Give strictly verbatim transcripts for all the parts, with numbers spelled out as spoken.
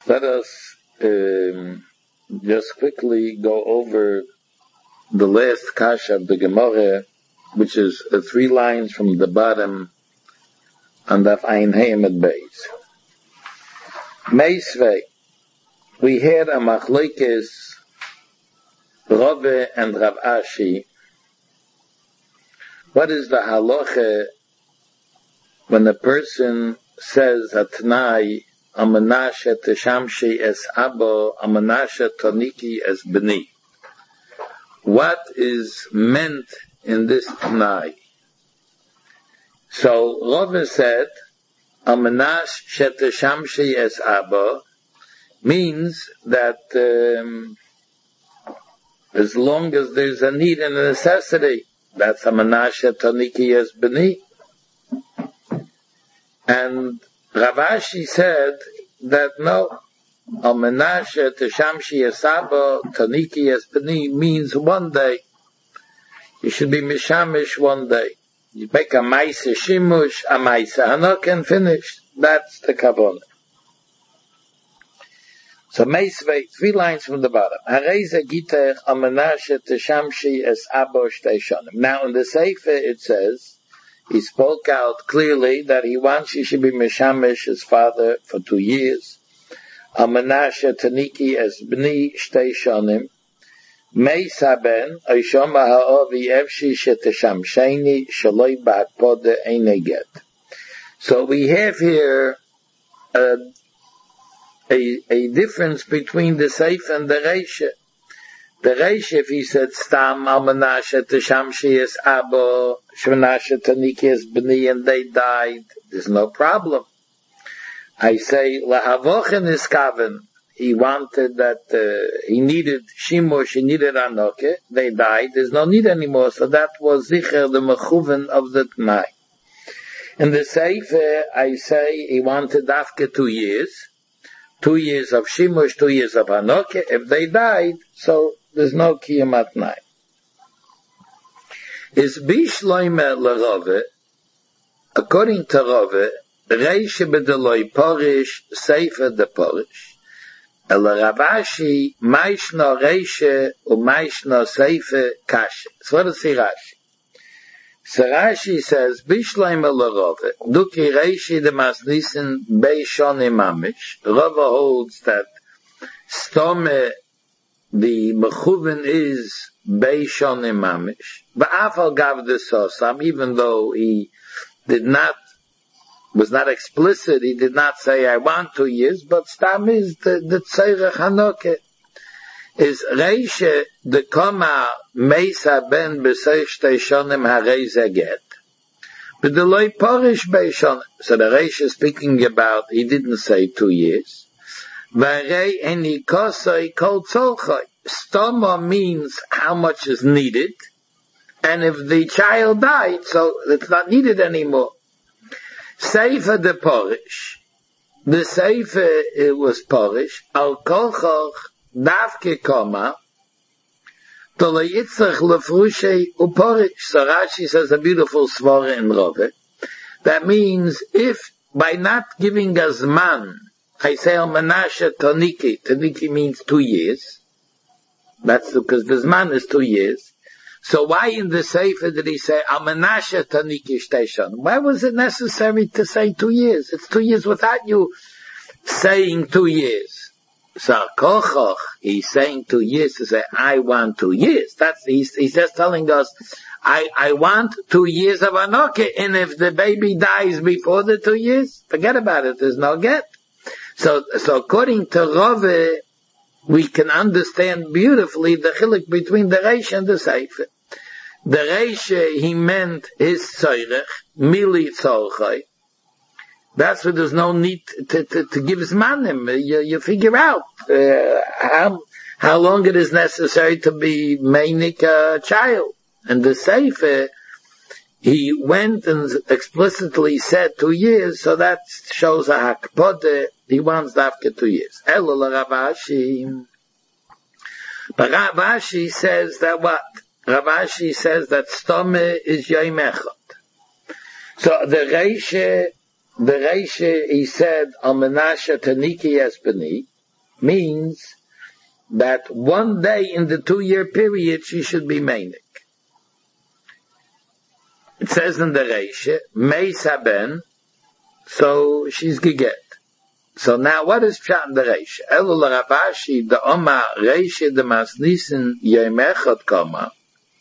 Let us um, just quickly go over the last kasha of the Gemara, which is uh, three lines from the bottom on Daf Ayin Hayim at Beis. Meisvei, we had a machlokes Rave and Rav Ashi. What is the halacha when a person says a Tanai, Amanasha teshamshi es abo, Amanasha toniki es b'ni? What is meant in this Tanai? So Rave said, Amanash sheteshamshi es abo means that um, as long as there's a need and a necessity, that's Amanasha toniki es b'ni. And Rav Ashi said that no, Al-Menashe Teshamshi Esabo Taniki Espani means one day. You should be Mishamish one day. You make a Maise Shimush, a Maise Hanok and finish. That's the Kavanah. So Meisvei, three lines from the bottom. Hareza Gitech Al-Menashe Teshamshi Esabo Shteishonim. Now in the Sefer it says, he spoke out clearly that he wants he should be Mishamish, his father, for two years. Amanasha Taniki as Bni Shtei Shonim. Meisa ben, Oishoma ha'ovi evshi sheteshamsheni shaloi ba'akpode eineget. So we have here a, a, a difference between the Seif and the Reisha. The Reish, if he said, Stam, Almanasha, Teshamshi es Abo, Shvanasha, Taniki es B'ni, and they died, there's no problem. I say, Lahavochen is Kaven, he wanted that, uh, he needed Shimush, he needed Anoke, they died, there's no need anymore, so that was Zicher, the Mechuven of the Tnai. In the Sefer, I say, he wanted Dafke two years, two years of Shimush, two years of Anoke, if they died, so there's no Kiyam Atnai. Is Bishloime LeRove, according to Rove, Reishe B'deloi Porish, Sefer de Porish, El Rav Ashi, Maishno Reishe, U Maishno Sefer Kashe. So what is Rashi? So Rashi says, Bishloime LeRove, Duki Reishi de Masnissen Beishone Mamish. Rove holds that Stome the Mechuven is Beishon Mamish. Ba'afal gav the Sosam, even though he did not, was not explicit, he did not say, I want two years, but Stam is the, the Tzerech Hanoke. Is Reishe, the Koma, Meisa ben B'seish Teishonim Harei Get. But the Loi Porish Beishon. So the Reishe is speaking about, he didn't say two years. Varei eni kosoi kol tzolchoi. Stoma means how much is needed, and if the child died, so it's not needed anymore. Sefer de Porish. The Sefer, it was Porish. Al kolchoch davke koma, tolo yitzach lefrushe uporish. So Rashi says a beautiful svara in Rove. That means if by not giving us man, I say Al-Menashe Toniki. Toniki means two years. That's because the Zman is two years. So why in the Sefer did he say Al-Menashe Toniki Shteshon? Why was it necessary to say two years? It's two years without you saying two years. So Kochoch, he's saying two years to say, I want two years. That's, he's, he's just telling us, I, I want two years of Anoke, and if the baby dies before the two years, forget about it, there's no get. So, so according to Rove, we can understand beautifully the chiluk between the Reish and the Sefer. The Reish, he meant his Tzorech, Mili Tzorchai. That's why there's no need to, to, to give his manim. You, you figure out, uh, how, how long it is necessary to be meinik a child. And the Sefer, he went and explicitly said two years, so that shows a hakpode. He wants dafke two years. Elo Rav Ashi. But Rav Ashi says that what? Rav Ashi says that Stome is Yom Echad. So the Reishe, the Reishe, he said, Al Menashe Taniki Espani. means that one day in the two-year period she should be meinik. It says in the Reisha, Meis haben, so she's geget. So now what is Pshat in the Reisha? Elu l'Ravashi, the Oma Reisha de Masnisin Yemechot Koma.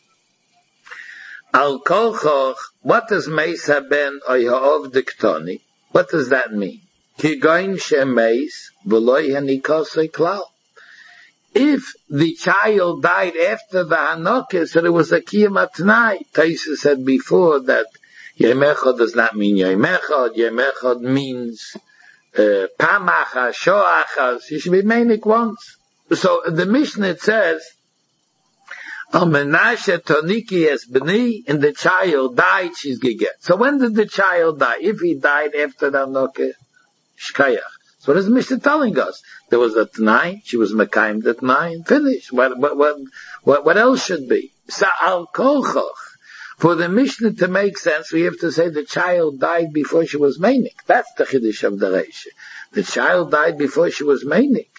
Al Kolchoch, what does Meis haben Oyhaov Diktoni? What does that mean? Ki goin she Meis, v'loi hanikosei klal. If the child died after the Hanukkah, so there was a Kiyam Atnai. Taisa said before that Yemechot does not mean Yemechot. Yemechot means uh, Pamachas, Shoachas. You should be Meinik once. So the Mishnah says, Al Menashe Toniki es B'ni, and the child died, she's Giget. So when did the child die? If he died after the Hanukkah, Shkayach. So what is the Mishnah telling us? There was a T'nai, she was Mekayim the T'nai, finished. What, what, what, what, what else should be? Sa'al Kolchoch. For the Mishnah to make sense, we have to say the child died before she was Meinik. That's the Chiddush of the Reisha. The child died before she was Meinik.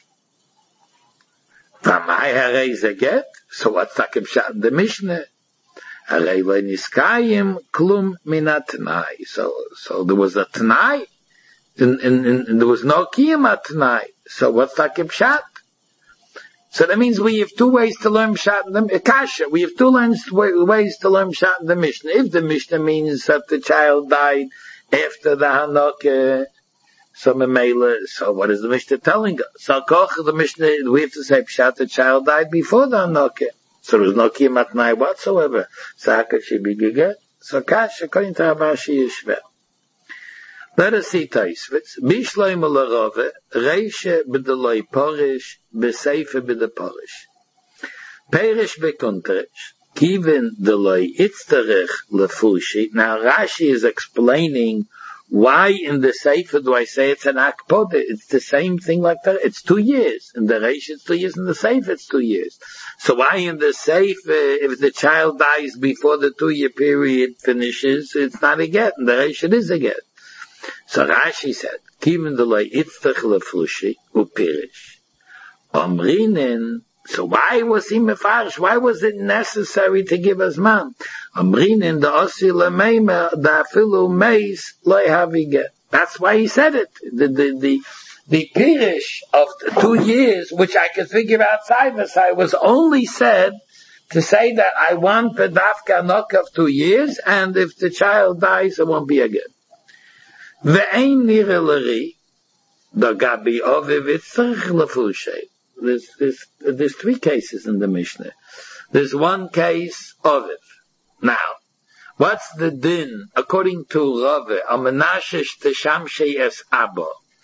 V'mai harei zeget? So what's the Pshat in the Mishnah? Harei lo niskayim klum mina T'nai. So, so there was a T'nai, and, and, and there was no Kiyam T'nai. So what's the Pshat? So that means we have two ways to learn Pshat in the Kasha. We have two ways to learn Pshat in the Mishnah. If the Mishnah means that the child died after the Hanukkah, so Memela, so what is the Mishnah telling us? So Koch, the Mishnah, we have to say Pshat, the child died before the Hanukkah. So there was no Kiyam T'nai whatsoever. So how could she be Giget? So Kasha, according to Rabashi, is Shver. Let us see Taisvitz. Bishloim l'rove, reishe b'deloi porish, b'seife b'de porish. Perish b'kontrish, kiven deloi itzterech lefushi. Now Rashi is explaining why in the Seife do I say it's an akpode? It's the same thing like that. It's two years. In the Reish it's two years, in the Seife it's two years. So why in the Seife, if the child dies before the two year period finishes, it's not a get. In the Reish it is a get. So Rashi said, Kiven deloi itztech leflushi upirish. Omrinen, so why was he mefarish? Why was it necessary to give us man? Omrinen the osi lemeima da afilu meis loy haviget. That's why he said it. The the the the pirish of the two years, which I could figure outside Masai, was only said to say that I want pedafka knock of two years, and if the child dies, it won't be again. Ve'ein nirelari, the gabi oviv itzarech lefushay. There's, there's, there's three cases in the Mishnah. There's one case oviv. Now, what's the din according to Rave? Al menashe teshamshei es abo.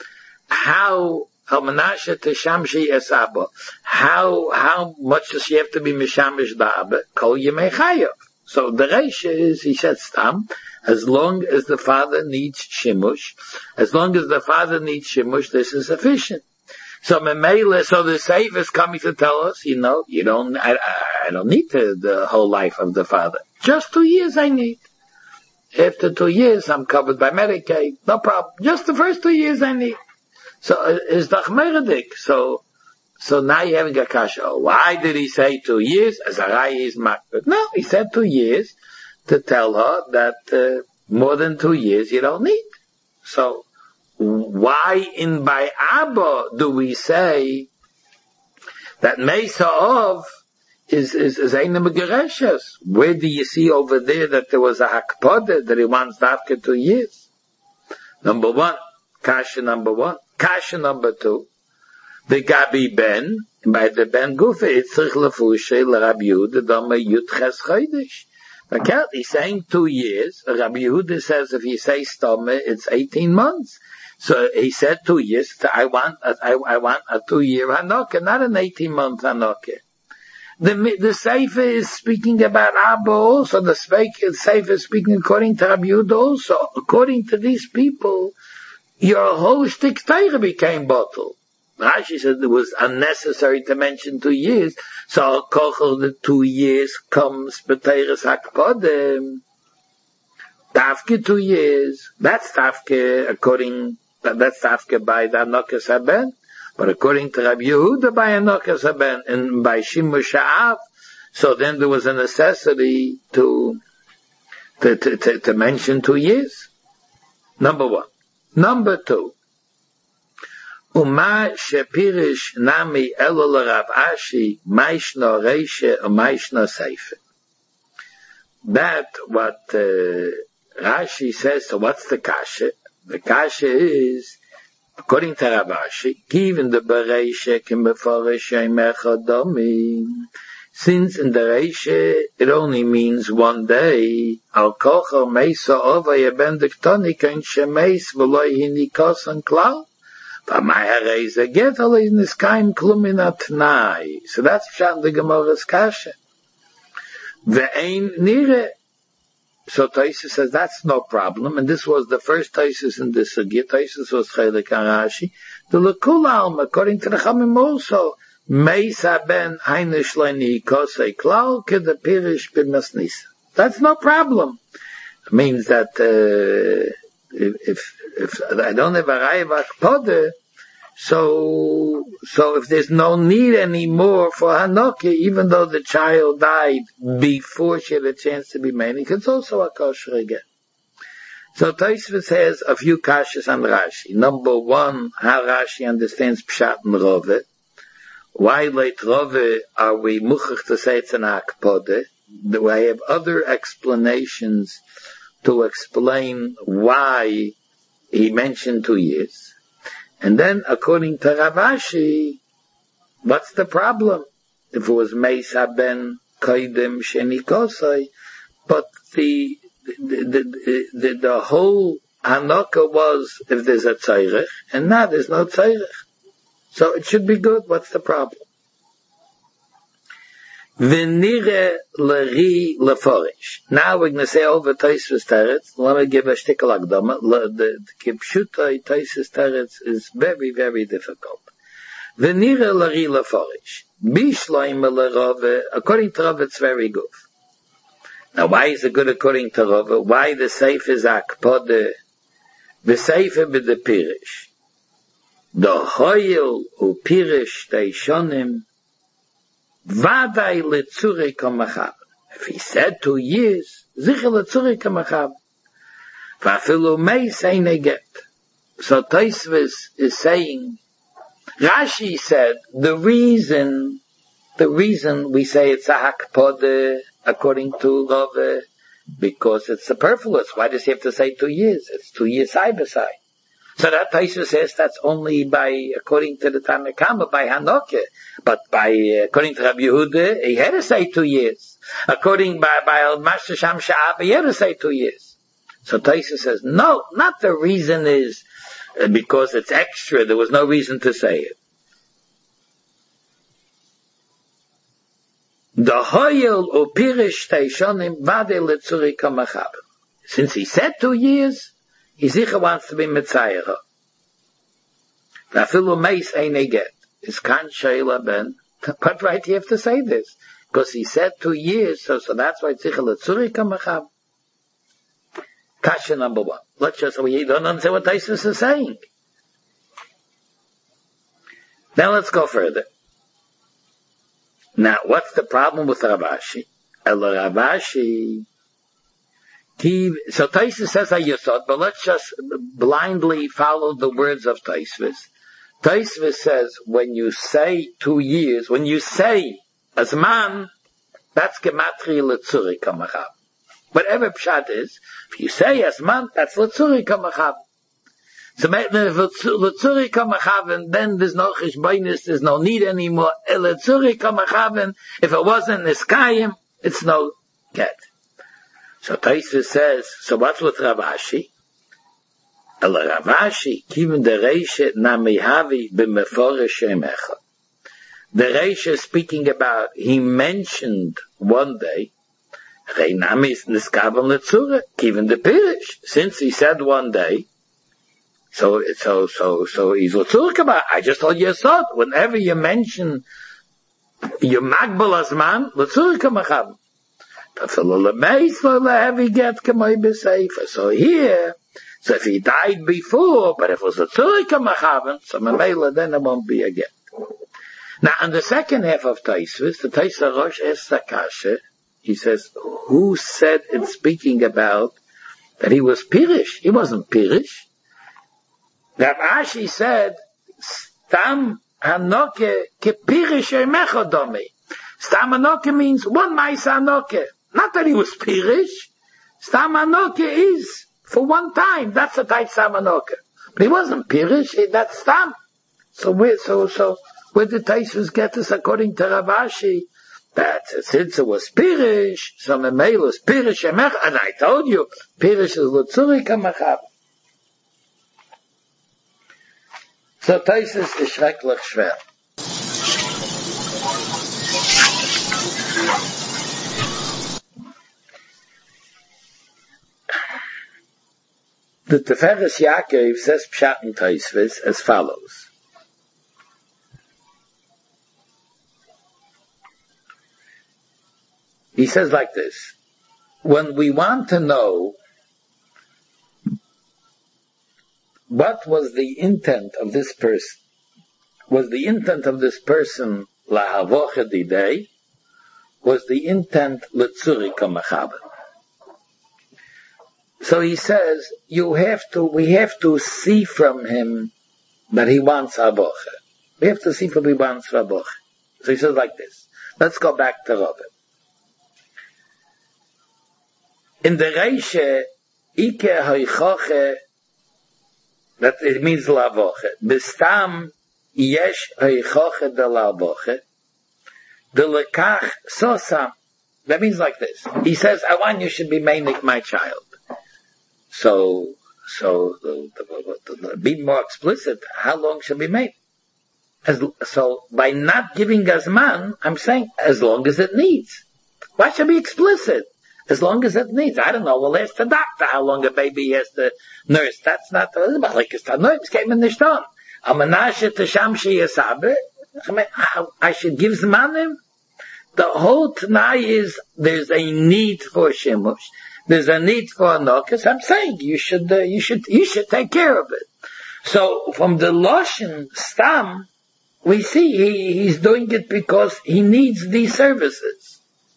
How al menashe teshamshei es abo? How how much does she have to be mishamish da'abe? Kol yemei chayav. So the Reisha is, he said stam, as long as the father needs shimush, as long as the father needs shimush, this is sufficient. So Memele, so the Seif is coming to tell us, you know, you don't, I, I don't need the, the whole life of the father. Just two years I need. After two years I'm covered by Medicaid, no problem. Just the first two years I need. So uh, it's Dachmeradik. So, so now you're having a kasha. Why did he say two years? Azariah is makbet. No, he said two years to tell her that uh, more than two years you don't need. So, why in by Abba do we say that Mesa of is is is Eine Megereshes? Where do you see over there that there was a Hakpode that he wants after two years? Number one, Kasha number one. Kasha number two, the Gabi Ben, by the Ben Gufa, Itzrich Lefushe, Rabbi Yehuda, Dama Yud Ches Chodesh. Okay, he's saying two years. Rabbi Yehuda says if you say Stome, it's eighteen months. So he said two years. So I want, I, I want a two-year Hanukkah, not an eighteen-month Hanukkah. The the Sefer is speaking about Abba also. The Sefer is speaking according to Rabbi Yehuda also. According to these people, your whole shtick Torah became bottled. Rashi said it was unnecessary to mention two years. So Kochel, the two years comes B'Teiras Hakpodem. Tafke two years. That's Tafke according, that's Tafke by the Anokas Haben. But according to Rabbi Yehuda by Hanokas Haben and by Shimush Sha'af, so then there was a necessity to, to, to, to, to mention two years. Number one. Number two. Uma shepirish nami elo l'Rav Ashi maishna reishe or maishna seife. That what uh, Rashi says, so what's the kasha? The kasha is, according to Rav Ashi, given the bereishe kim beforish yeimecha domi, since in the reishe it only means one day, al kocher meisa ova yeben diktoni kain shemeis v'loi hinikos an klal. So that's Pshat the Gemara's Kasha. Ve'ein nire. So Taisus says that's no problem, and this was the first Taisus in this Sugya. Taisus was Chelik Arashi. The Lekul Alma, according to the Chamim also, Meisa ben Heinish Leini Kosei Klal Keda Pirish B'Masnisa. That's no problem. It means that uh, if if I don't have a Rayvak Pode, so so if there's no need anymore for Hanukkah, even though the child died before she had a chance to be married, it's also a kosher again. So Tosfos has a few kashas on Rashi. Number one, how Rashi understands Pshat and Rove. Why late Rove are we muchach to say it's an akpode? Do I have other explanations to explain why he mentioned two years? And then, according to Rav Ashi, what's the problem? If it was Meisa ben Koidim Shenikosai, but the the, the the the whole Hanukkah was if there's a tzorech, and now there's no tzorech. So it should be good. What's the problem? V'nire l'ri l'forish. Now we're going to say over Tosfos Teretz. Let me give a shtickle akdama. The Kipshutai Tosfos Teretz is very, very difficult. V'nire l'ri l'forish. Bishloim l'rove. According to Rove, it's very good. Now why is it good according to Rove? Why the seif is akpode? The seif is the pirish. The hoyel u pirish teishonim. Vaday letzurei kamachab. If he said two years, zicher letzurei kamachab. Vafilu meis eine get. So Tosfos is saying, Rashi said, the reason, the reason we say it's a hakpode, according to Rove, because it's superfluous. Why does he have to say two years? It's two years side by side. So that Tosfos says that's only by, according to the Tanna Kama, by Hanukkah. But by, uh, according to Rabbi Yehuda, he had to say two years. According by, by Al-Mashta Sham Sha'ab, he had to say two years. So Tosfos says, no, not the reason is uh, because it's extra. There was no reason to say it. The Hoyel o Pirish Teishonim Vade Letzuri Kamachab. Since he said two years, he sicher wants to be Mitzayah. Vafilu meis eine get. Is kan sheila ben. But right, you have to say this. Because he said two years, so, so that's why it's sicher letzuri kamachab. Kasha number one. Let's just, we don't understand what Tosfos is saying. Now let's go further. Now, what's the problem with Rav Ashi? El Rav Ashi, so Tosfos says Hayesod, but let's just blindly follow the words of Tosfos. Tosfos says, when you say two years, when you say Azman, that's Gematri Letzuri Kamachab. Whatever Pshat is, if you say Azman, that's Letzuri Kamachab. So Letzuri Kamachab, and then there's no Cheshbainis, there's no need anymore. Letzuri Kamachab, if it wasn't Niskayim, it's no get. So Tosfos says, so what's with Rav Ashi? El Rav Ashi, even the Reisha namihavi b'meforish shemecha. The Reisha is speaking about, he mentioned one day, Reinami is niskavan letzura, even the Pirish. Since he said one day, so, so, so, so he's letzura about, I just told you a thought, whenever you mention, your magbal azman, letzura kamachab. So here, So if he died before, but if it was a tzurika machaven, so memela, then it won't be a get. Now, in the second half of Taisvis, the Taisa Rosh asks Akasha, he says, who said in speaking about that he was Pirish? He wasn't Pirish. Rav Ashi said, Stam Hanoke ke Pirish Mechodomi. Stam Hanoke means one Maisa Hanoke. Not that he was Pirish. Stam Hanoke is for one time. That's a type Stam Hanoke. But he wasn't Pirish. That's Stam. So we so so where did Taisus get this according to Rav Ashi? That since it was Pirish, so Memel was Pirish Emech, and I told you, Pirish is Lutzurika Machab. So Taisus is schrecklich schwer. The Teferes Yaakov says Pshat in Taisus as follows. He says like this, when we want to know what was the intent of this person, was the intent of this person lahavoche didei, was the intent letzurika machaber. So he says, you have to, we have to see from him that he wants havoche. We have to see from him he wants havoche. So he says like this, let's go back to Robert. In the Reishe, Ike Hoichoche, that it means Lavoche. Bistam Yesh Hoichoche de Lavoche. De Lekach Sosam. That means like this. He says, I want you should be mainly my child. So, so, the, the, the, the, be more explicit, how long should be made? As, so, by not giving us man, I'm saying, as long as it needs. Why should be explicit? As long as it needs. I don't know, we'll ask the doctor how long a baby has to nurse. That's not the, like it's the nurse came in the stone. Amanashe Tashamshi Yasabe. I mean, I should give Zmanim. The whole Tanai is, there's a need for Shemush. There's a need for Anokas. I'm saying, you should, uh, you should, you should take care of it. So, from the Loshen Stam, we see he, he's doing it because he needs these services.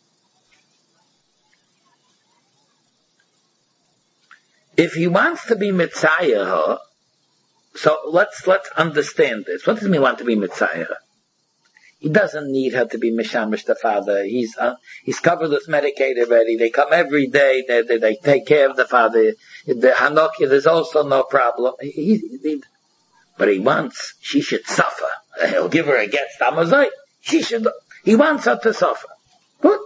If he wants to be Mitzayah, so let's, let's understand this. What does he mean want to be Mitzayah? He doesn't need her to be Mishamish the father. He's, uh, he's covered with Medicaid already. They come every day. They, they, they take care of the father. The Hanoki, there's also no problem. He, he, he, but he wants, she should suffer. He'll give her against Amazai. She should, he wants her to suffer. Good.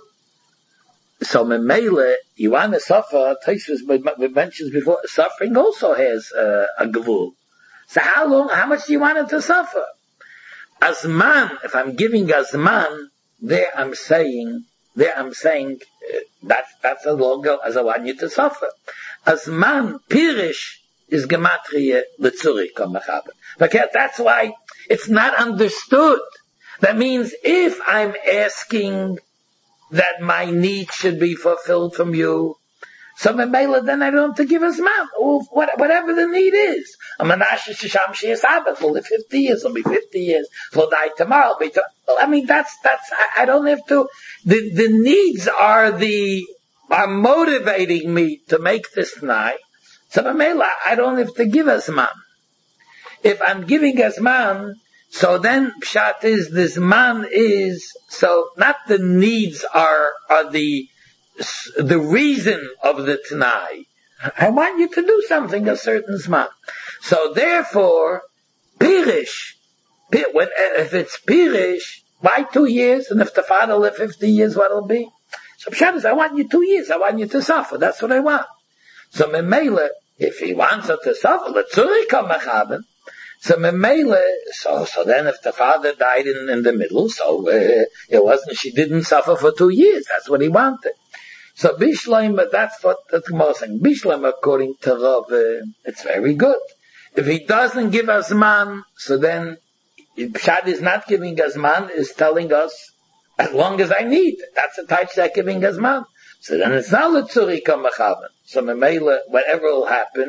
So Memele, you want to suffer, Taisus mentions before, suffering also has uh, a gavul. So how long, how much do you want it to suffer? Azman, if I'm giving Azman, there I'm saying, there I'm saying, uh, that, that's as long as I want you to suffer. Azman, Pirish, is Gematria, L'Tzurik, or Mechaber. Okay, that's why it's not understood. That means if I'm asking that my need should be fulfilled from you, so Memela, then I don't have to give us man, or whatever the need is. A Menashe Shisham She is Sabbath, will live fifty years, will be fifty years, will die tomorrow, be to, well, I mean, that's, that's, I, I don't have to, the, the needs are the, are motivating me to make this night. So Memela, I don't have to give us man. If I'm giving us man, so then Pshat is, this man is, so not the needs are, are the, the reason of the Tanai. I want you to do something a certain Zman. So therefore, Pirish, when, if it's Pirish, why two years? And if the father live fifty years, what it'll be? So Pshat is, I want you two years, I want you to suffer, that's what I want. So Memele, if he wants her to suffer, L'Tzurika Mechaben, so Memele, so, so then if the father died in, in the middle, so, uh, it wasn't, she didn't suffer for two years, that's what he wanted. So Bishleim, that's what the Gemara is saying. Bishleim, according to Rav, uh, it's very good. If he doesn't give us man, so then, Pshad is not giving us man, is telling us, as long as I need, that's the type that giving us man. So then it's not L'Tzurika Mechaben. So Memele, whatever will happen,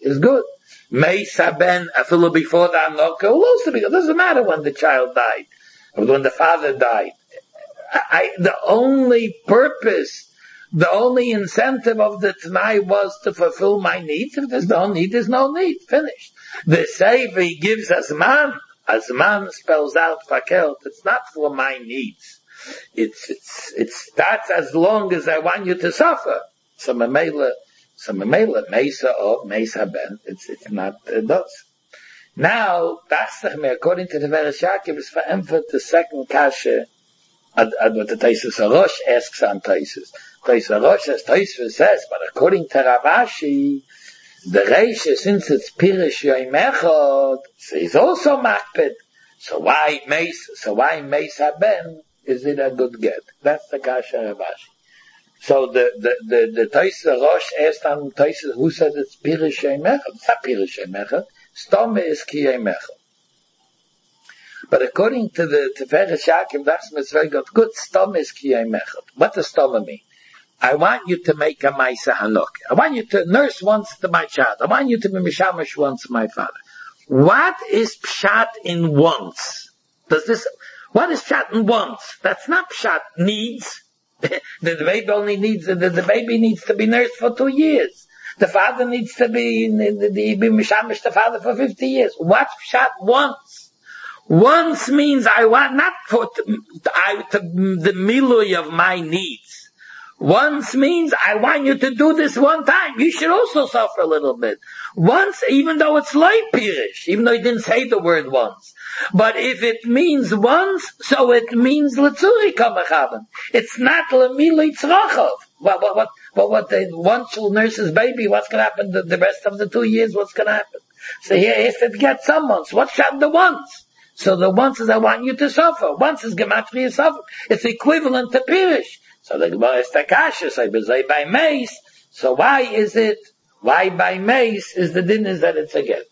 is good. Meisa ben, afilu before the Hanukkah, will also be good. It doesn't matter when the child died, or when the father died. I, I, the only purpose, the only incentive of the Tanai was to fulfill my needs. If there's no need, there's no need. Finished. The Sefer gives Azman. Azman spells out fakelt. It's not for my needs. It's, it's, it's, that's as long as I want you to suffer. So Mamela, so Mamela, Mesa or Mesa Ben, it's, it's not, it does. Now, that's the, according to the Veres Yaakov, is for emphasis the second kasha, at, at what the Taisus Arosh asks on Taisus. Taisus Arosh says, Taisus says, but according to Rav Ashi, the Reisha, since it's Pirish Yoim Echad, is also Makpid. So why Meis, so why Mesa Ben? Is it a good get? That's the kasha Rav Ashi. So the, the, the, the Taisus Arosh asked on Taisus, who said it's Pirish Yoim Echad? It's not Pirish Yoim Echad. Stome is Ki Yoim Echad. But according to the Tiferes Yaakov, that's very good. Good Stome is Ki Yoim Echad. What does Stome mean? I want you to make a Maisa Hanukkah. I want you to nurse once to my child. I want you to be Mishamish once to my father. What is Pshat in once? Does this, what is Pshat in once? That's not Pshat needs. the, the baby only needs, the, the baby needs to be nursed for two years. The father needs to be, be Mishamish the father for fifty years. What's Pshat once? Once means I want not for, I, to, the milui of my needs. Once means I want you to do this one time. You should also suffer a little bit. Once, even though it's light pirish, even though he didn't say the word once. But if it means once, so it means l'tzuri kamachavan. It's not l'mili tzrachov. What, what, what, what, what the, once will nurse his baby, what's gonna happen the, the rest of the two years, what's gonna happen? So here he has to get some once. What's shot the once? So the once is I want you to suffer. Once is gematria suffer. It's equivalent to pirish. So the Gemara is Takasha, say, by mace. So why is it, why by mace is the din is that it's a get?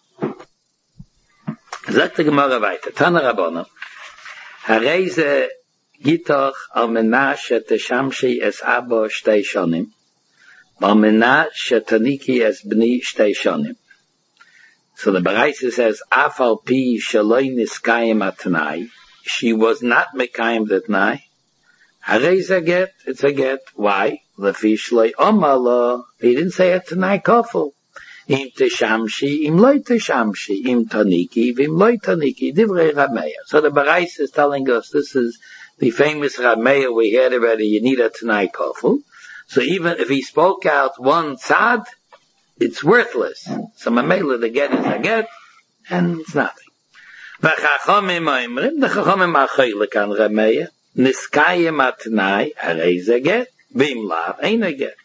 Sagt the Gemara weiter, Tana Rabbana, Hareise gitoch al menah sheteshamshi es abo shtei shonim, al menah shetaniki es bni shtei shonim. So the Baraisa says, Afal pi shaloi niskayim atnai, she was not mekayim that nai, Harei a get, it's a get. Why? Lefi shloi omala. He didn't say it tonight, kofel. Im teshamshi, im loy teshamshi, im taniki, im loy taniki, divrei Rameya. So the Barais is telling us, this is the famous Rameya we heard already, you need a tonight kofel. So even if he spoke out one tzad, it's worthless. So Mamela, the get is a get, and it's nothing. V'chachomim oimrim, the chachomim are chaylik on Rameya. Niskayim atnai, harei ze get, vim lav, ein a get.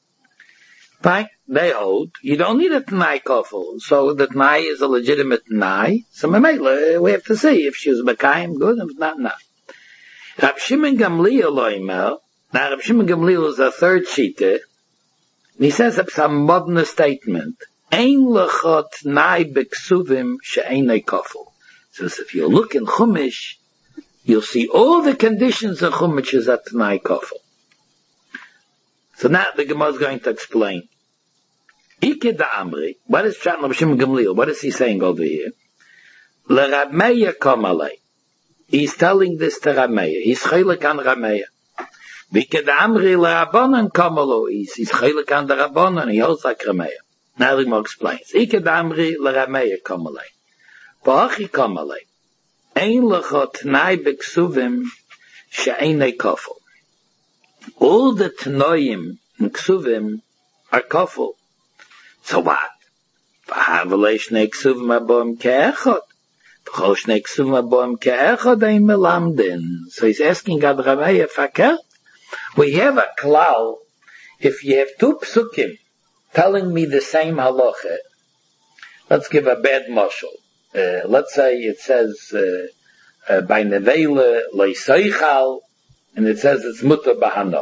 Fine, they hold, you don't need a t'nai kofel, so the t'nai is a legitimate t'nai, so we have to see if she's Mekayim, good, if not, not. Rab Shimon Gamliel loimer, now Rab Shimon Gamliel is a third shita, and he says it's a modern statement, ein lecha t'nai beksuvim she'ein a kofel. So if you look in Chumash, you'll see all the conditions of Chumash is at T'nai Kofel. So now the Gemara is going to explain. Ike da Amri, what is Pshat Rab Shimon Gamliel? What is he saying over here? Le Rab Meir Kamalei. He's telling this to Rab Meir. He's chaylik on Rab Meir. Ike da Amri le Rabbanan Kamalo. He's, he's chaylik on the Rabbanan. He holds like Rab Meir. Now the Gemara explains. Ike da Amri le Rab Meir Kamalei. Ba'achi Kamalei. Ein lecha t'nai b'ksuvim she'einei kofel. All the t'noim in ksuvim are kofel. So what? V'havelei shnei ksuvim aboim ke'echot. V'chol shnei ksuvim aboim ke'echot ein melamdin. So he's asking God Rameya Fakert. We have a klal, if you have two psukim telling me the same halacha, let's give a bad mashal. Uh, let's say it says uh, uh, by nevela leisaychal, and it says it's mutter bahana.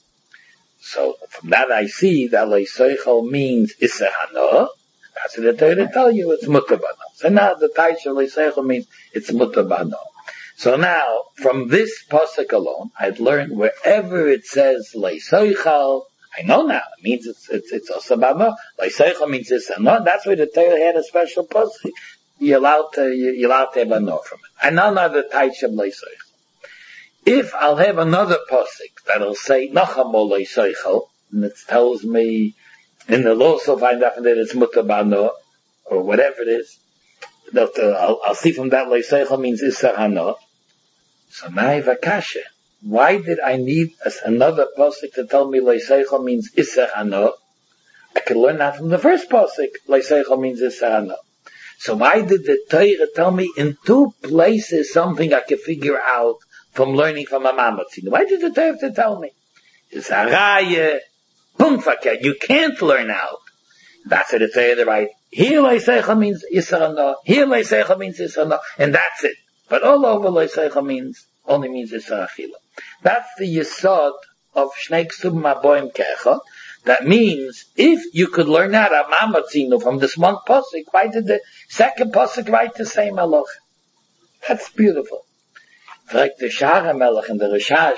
So from that I see that leisaychal means isahana. That's what the Torah tell you. It's mutter bahana. So now the taisha leisaychal means it's mutter bahana. So now from this pasuk alone, I'd learned wherever it says leisaychal, I know now. It means it's it's it's also bano. Leiseicha means it's a no. That's why the Torah had a special pasuk. You're allowed to you're allowed to have a no from it. I know now the types of leiseicha. If I'll have another pasuk that'll say nachamo leiseicha, and it tells me in the law, so find out that it's mutar bano or whatever it is. That uh, I'll, I'll see from that leiseicha means isar hano. So now I have a kasha. Why did I need another pasuk to tell me leiseicha means isar hano? I could learn that from the first pasuk. Leiseicha means isar hano. So why did the Torah tell me in two places something I could figure out from learning from a mamatzin? Why did the Torah have to tell me? It's a raya, pumfaket. You can't learn out. That's what the Torah right. Here leiseicha means isar hano. Here leiseicha means isar hano, and that's it. But all over leiseicha means only means isar achila. That's the yesod of Shnei Ksubim Aboim Kecha. That means, if you could learn out a mamatzinu from this one pasuk, why did the second pasuk write the same halacha? That's beautiful. Like the Shara Melech and the Rishash,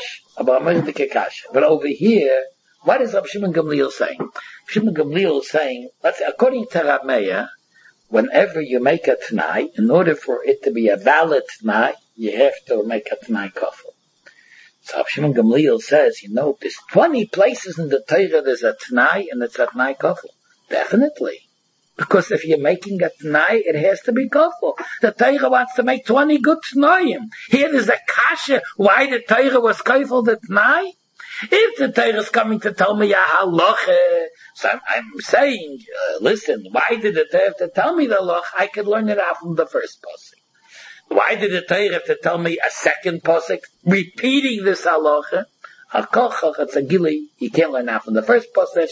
but over here, what is Rav Shimon Gamliel saying? Rav Shimon Gamliel is saying, let's say, according to Rav Meir, whenever you make a t'nai, in order for it to be a valid t'nai, you have to make a t'nai kafel. So Rav Shimon Gamliel says, you know, there's twenty places in the Torah there's a t'nai and it's a t'nai kafel. Definitely. Because if you're making a t'nai, it has to be kafel. The Torah wants to make twenty good t'naim. Here there's a kasha why the Torah was kafel the t'nai. If the Torah is coming to tell me a halacha, so I'm, I'm saying, uh, listen, why did the Torah have to tell me the halacha? I could learn it out from the first pasuk. Why did the Torah have to tell me a second pasuk repeating this halacha? Hakochach, it's a gili. You can't learn out from the first pasuk.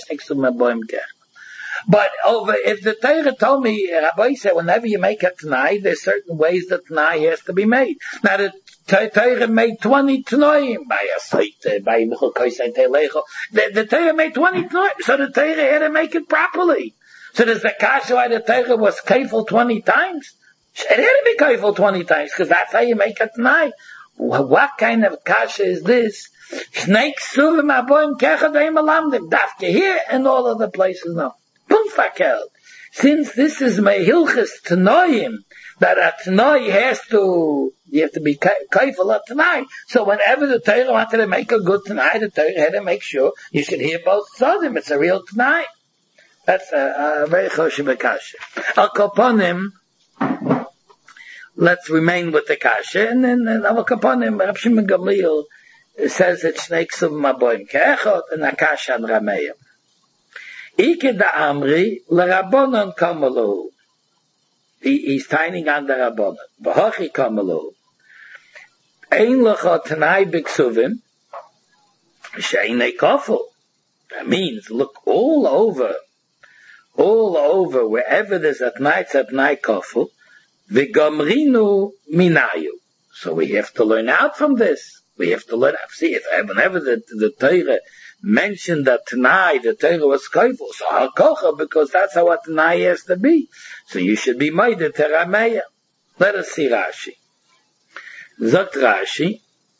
But over, if the Torah told me, Rabbi said, whenever you make a t'nai, there's certain ways the t'nai has to be made. Now the Torah made twenty t'naim by a site, by Michal Koisai Telecho. The, the Torah made twenty t'naim, so the Torah had to make it properly. So there's the kasha why the Torah was kafel twenty times. It had to be kafel twenty times, because that's how you make a t'nai. What kind of kasha is this? Shnei Ksubim Aboim Kecha Ve'im Alamdim. Dafke here and all other places now. Pumfakel. Since this is Mehilchus T'noim, that a T'noi has to, you have to be kafel a T'nai. So whenever the Torah wanted to make a good T'nai, the Torah had to make sure you should hear both Tzodim. It's a real T'nai. That's a, a very choshev kasha. Al Kaponim, let's remain with the kasha, and then Al Kaponim, Rav Shimon Gamliel says it's Shnei Ksubim Aboim Ke'echot, and Akasha and Rameya. Ike da Amri, l'Rabbonon Kamalu. He's tying on the Rabbonon. B'hochi Kamalu. Ein lecha t'nai b'ksuvim, she'einei kafel. That means, look all over, all over, wherever there's a t'nai, it's a t'nai kafel, v'gomrinu minayu. So we have to learn out from this. We have to learn out. See, if whenever the, the Torah mentioned that Tanai, the Torah was kafel, so hakocha, because that's how a Tanai has to be. So you should be made to Rameya. Let us see Rashi. Zot Rashi,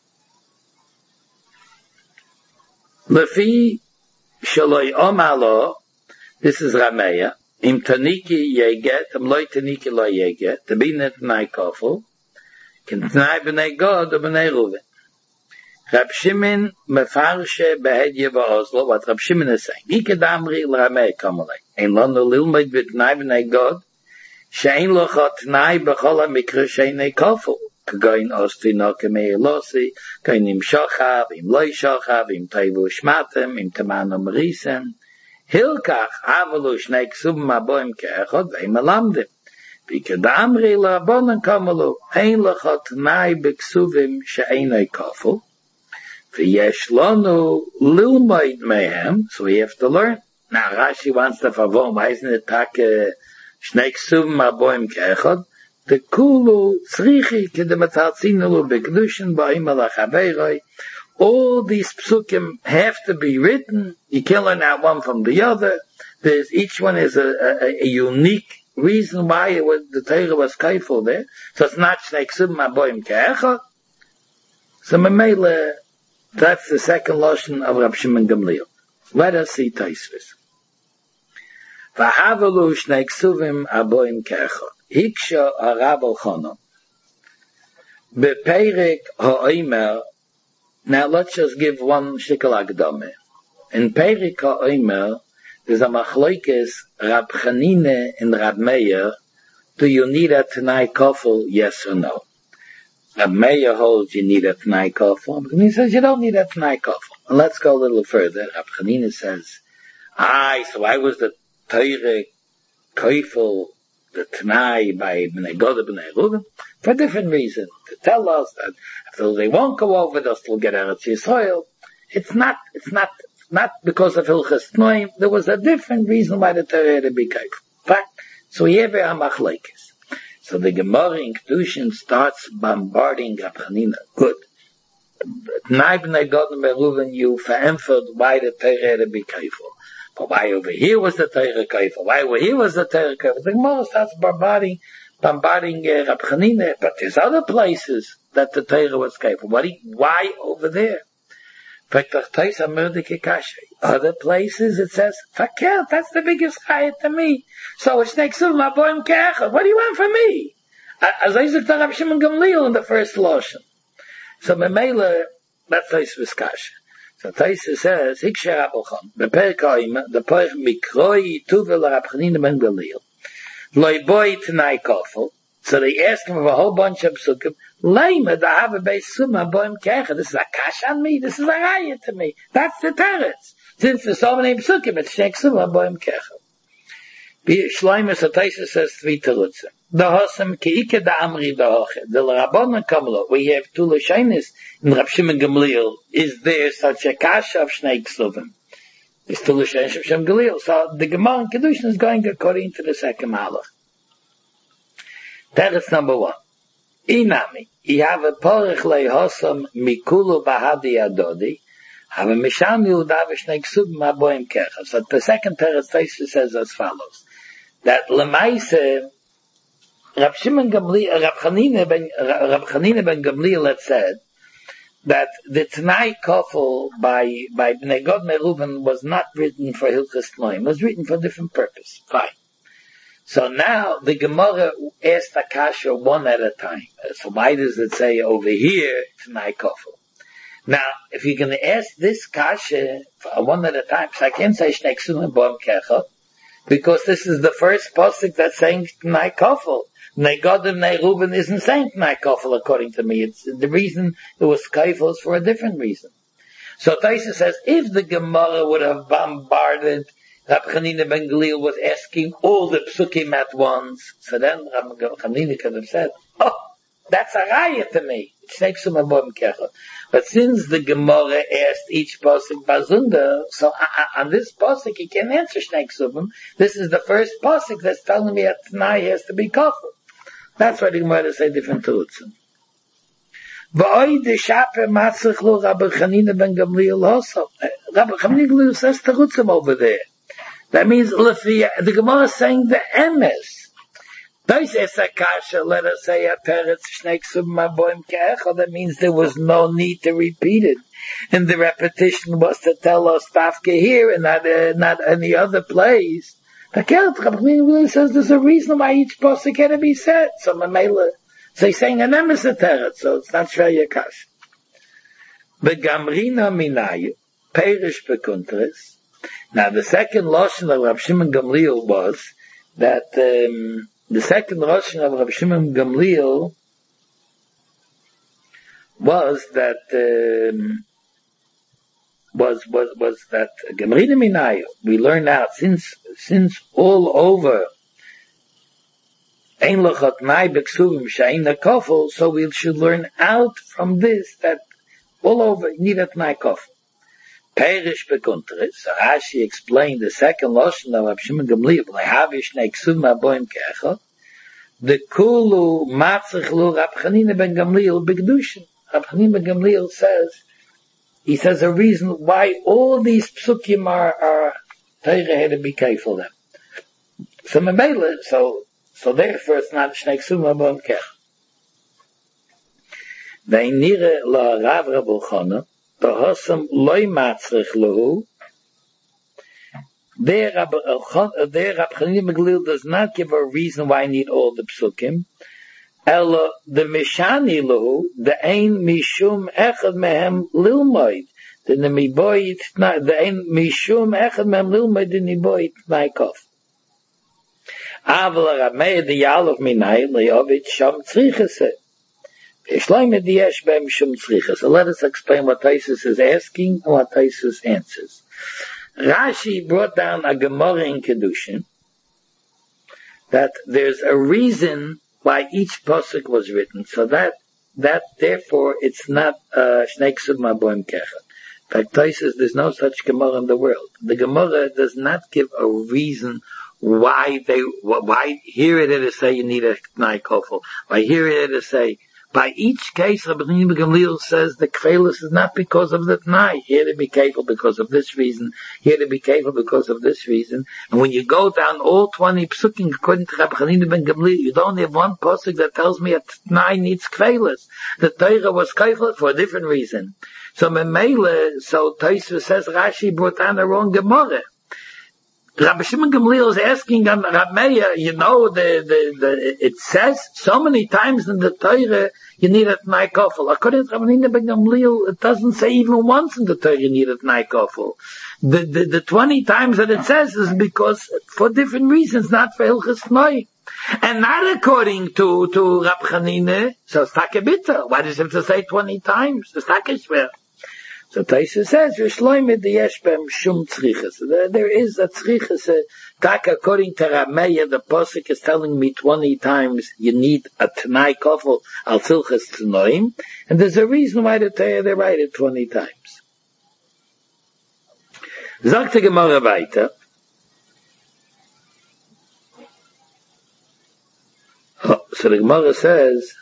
Lefi shaloi omalo, this is Rameya, im taniki yeget, im loy taniki lo yeget, to be net Tanai kafel, can Tanai b'nei God or b'nei Ruven. Rab Shimon mefarshe behedye ba'ozlo, what Rab Shimon is saying. Ike damri l'ramei kamalei. Ein lanu lilmid v'tnai b'nei God, she'ein locha t'nai b'chol ha'mikra she'enei kafel. K'goyin osti noke me'ilosi, k'goyin im shochav, im loy shochav, im teivu shmatem, im tamanu merisem. Hilkach avalu shnei ksubim aboim ke'echot ve'im alamdim. Ike damri l'rabonon kamalu, ein locha t'nai b'ksuvim she'enei kafel. V'yesh lanu lilmoid mehem, so we have to learn. Now Rashi wants to favor, why isn't it tak shnei ksuvim aboim ke'echad? The kulu tzrichi kedematzaltzinu b'kedushin ba'im alachaveiroi. All these psukim have to be written. You can't learn out one from the other. There's, each one is a, a, a unique reason why it was, the Torah was kafel there. So it's not shnei ksuvim aboim ke'echad. So memele, that's the second lashon of Rab Shimon Gamliel. Let us see Taisvis. V'havelu shnei ksuvim aboim kecha. Hiksha Arav Elchanan. Beperek ha'omer. Now let's just give one shikol agdame. In Perek ha'omer, there's a machlokes Rab Chanine and Rab Meir. Do you need a Tanai Kofel, yes or no? Rab Meir holds you need a Tanai Kofel, and he says you don't need a Tanai Kofel. And let's go a little further. Rab Chanine says, aye, so I was the Teire Kofel, the Tanai by Bnei Gad Bnei Reuven, for a different reason, to tell us that if they won't go over, they'll still get Eretz Yisrael. It's not, it's not, not because of Hilchas Noim. There was a different reason why the Torah had to be Kofel. Fact. So here we are machlekes. So the Gemara in Kedushin starts bombarding Rab Chanina. Good. Tnai b'nei Gad b'nei Reuven, you verämpfert why the Torah had to be kofel. But why over here was the Torah kofel? Why over here was the Torah kofel? The Gemara starts bombarding, bombarding uh, Rab Chanina. But there's other places that the Torah was kofel. Why over there? Other places it says, Fakel, that's the biggest chayat to me. So it's next to my boy Mkecha. What do you want from me? As I said to Rab Shimon Gamliel in the first Lashon. So Memela, that's Taisvis Kasha. So Taisvis says, Hiksher Rab Elchanan, the Perek the Perek Mikroi Tuvel Rab Chanina ben Gamliel. Loi boy Tanai Kofel. So they ask him of a whole bunch of psukim. Laima da have a beis summa boim kecha. This is a kash on me. This is a raya to me. That's the teretz. Since there's so many psukim, it's shek summa boim kecha. Shloimeh Sataisa says three terutzim. The hosam keike da amri da hoche. The Rabbanan Kamlo. We have two lashonis in Rab Shimon Gamliel. Is there such a kash of shnei ksuvim? It's two lashonis of Shimon Gamliel. So the Gemara in Kedushin is going according to the second malach. Teretz number one. Inami, you have a porich lehosam mikulu bahadi adodi, have a misham yudavish neksub maboim kecha. So the second teretz Taisvis says as follows: that lemaise Rab Shimon Gamliel, Rab Chanina ben Rab Chanina ben Gamliel had said that the Tanai Kofel by by Bnei Gad b'nei Reuven was not written for Hilchas Noim; it was written for a different purpose. Fine. So now the Gemara asked the kasha one at a time. So why does it say over here Tanai Kofel? Now, if you're going to ask this kasha one at a time, so I can't say Shnei Ksuvim Boim Kecha, because this is the first pasuk that's saying Tanai Kofel. Bnei Gad b'nei Reuven isn't saying Tanai Kofel according to me. It's the reason it was Kofel is for a different reason. So Taisa says if the Gemara would have bombarded Rab Chanina ben Gamliel was asking all the psukim at once. So then Rab Chanina could have said, oh, that's a raya to me. But since the Gemara asked each pasuk bazunda, so on this pasuk he can't answer Shnei Ksuvim. This is the first pasuk that's telling me that Tanai has to be kofel. That's why the Gemara say different terutzim. V'oy de shaper matzich lo Rab Chanina ben Gamliel also. Rab Chanina ben Gamliel says terutzim over there. That means the Gemara is saying the emes. Let us say a peretz shnei ksuvim aboim kecha. That means there was no need to repeat it, and the repetition was to tell us tafke here and not uh, not any other place. The Rabbi really says there's a reason why each pasuk had to be said. So Mamela, so he's saying an emes a teretz, so it's not shvei yakash. Begamrina minayu perish bekuntres. Now the second lashon of Rab Shimon Gamliel was that um, the second lashon of Rab Shimon Gamliel was that um, was was was that Gemrina Minayu. We learn now since since all over Ein Lachot Mai Beksuvim Shaina Kofel, so we should learn out from this that all over Nidat Mai Kofel. Perish bekuntres. So Rashi explained the second lashon of Rab Shimon Gamliel. Lehavish neksum aboim kecha. The kulu matzich lu Rab Chanina ben Gamliel begdushin. Rab Chanina ben Gamliel says, he says a reason why all these psukim are are Torah had to be careful them. So Mabela, so so therefore it's not neksum aboim kecha. Veinire la Rav Rab Elchanan. The Hossam loy matzrich lehu, There, Rab Chanina ben Gamliel does not give a reason why I need all the psukim. Ella the Mishani Lahu, the Ein Mishum Echad Mehem Lilmoid. The Nemiboid, the Ein Mishum Echad Mehem Lilmoid, the Nemiboid Naikov. Aval Rameh, the Yalov Minai, Leovit Sham Tzrichase. Ishleim the Yesh Bem Shum Tzrichase. So let us explain what Taisus is asking and what Taisus answers. Rashi brought down a Gemara in Kedushin that there's a reason why each pasuk was written, so that that therefore it's not Shnei Ksub Maboim Kechad. In fact, Taisus, there's no such Gemara in the world. The Gemara does not give a reason why they why here it is to say you need a Tnai Kofel. Why here it is to say. By each case, Rabbi Chanina ben Gamliel says the kfelus is not because of the Tnai. Here to be careful because of this reason. Here to be careful because of this reason. And when you go down all twenty psukim, according to Rabbi Chanina ben Gamliel, you don't have one pasuk that tells me a Tnai needs kfelus. The Torah was kfelus for a different reason. So Memele, so Taisus says Rashi brought down the wrong Gemara. Rabbi Shimon Gamliel is asking on Rab Meir, you know, the, the, the, it says so many times in the Torah, you need a Tnai Kofel. According to Rabbi Chanina ben Gamliel, it doesn't say even once in the Torah you need a Tnai Kofel. The, the, the twenty times that it says is because, for different reasons, not for Hilchas Tnai. And not according to, to Rabbi Chanina, so it's Taka Bitter. Why does it have to say twenty times? It's Taka Shver. So Taisa says, "V'shloimid yeshbem shum tzrichas." There is a tzrichas. Tak according to Rameya, the pasuk is telling me twenty times you need a Tnai Kofel al tzilchas tnoim, and there's a reason why the Torah they write it twenty times. Sagt die Gemara weiter. So the Gemara says,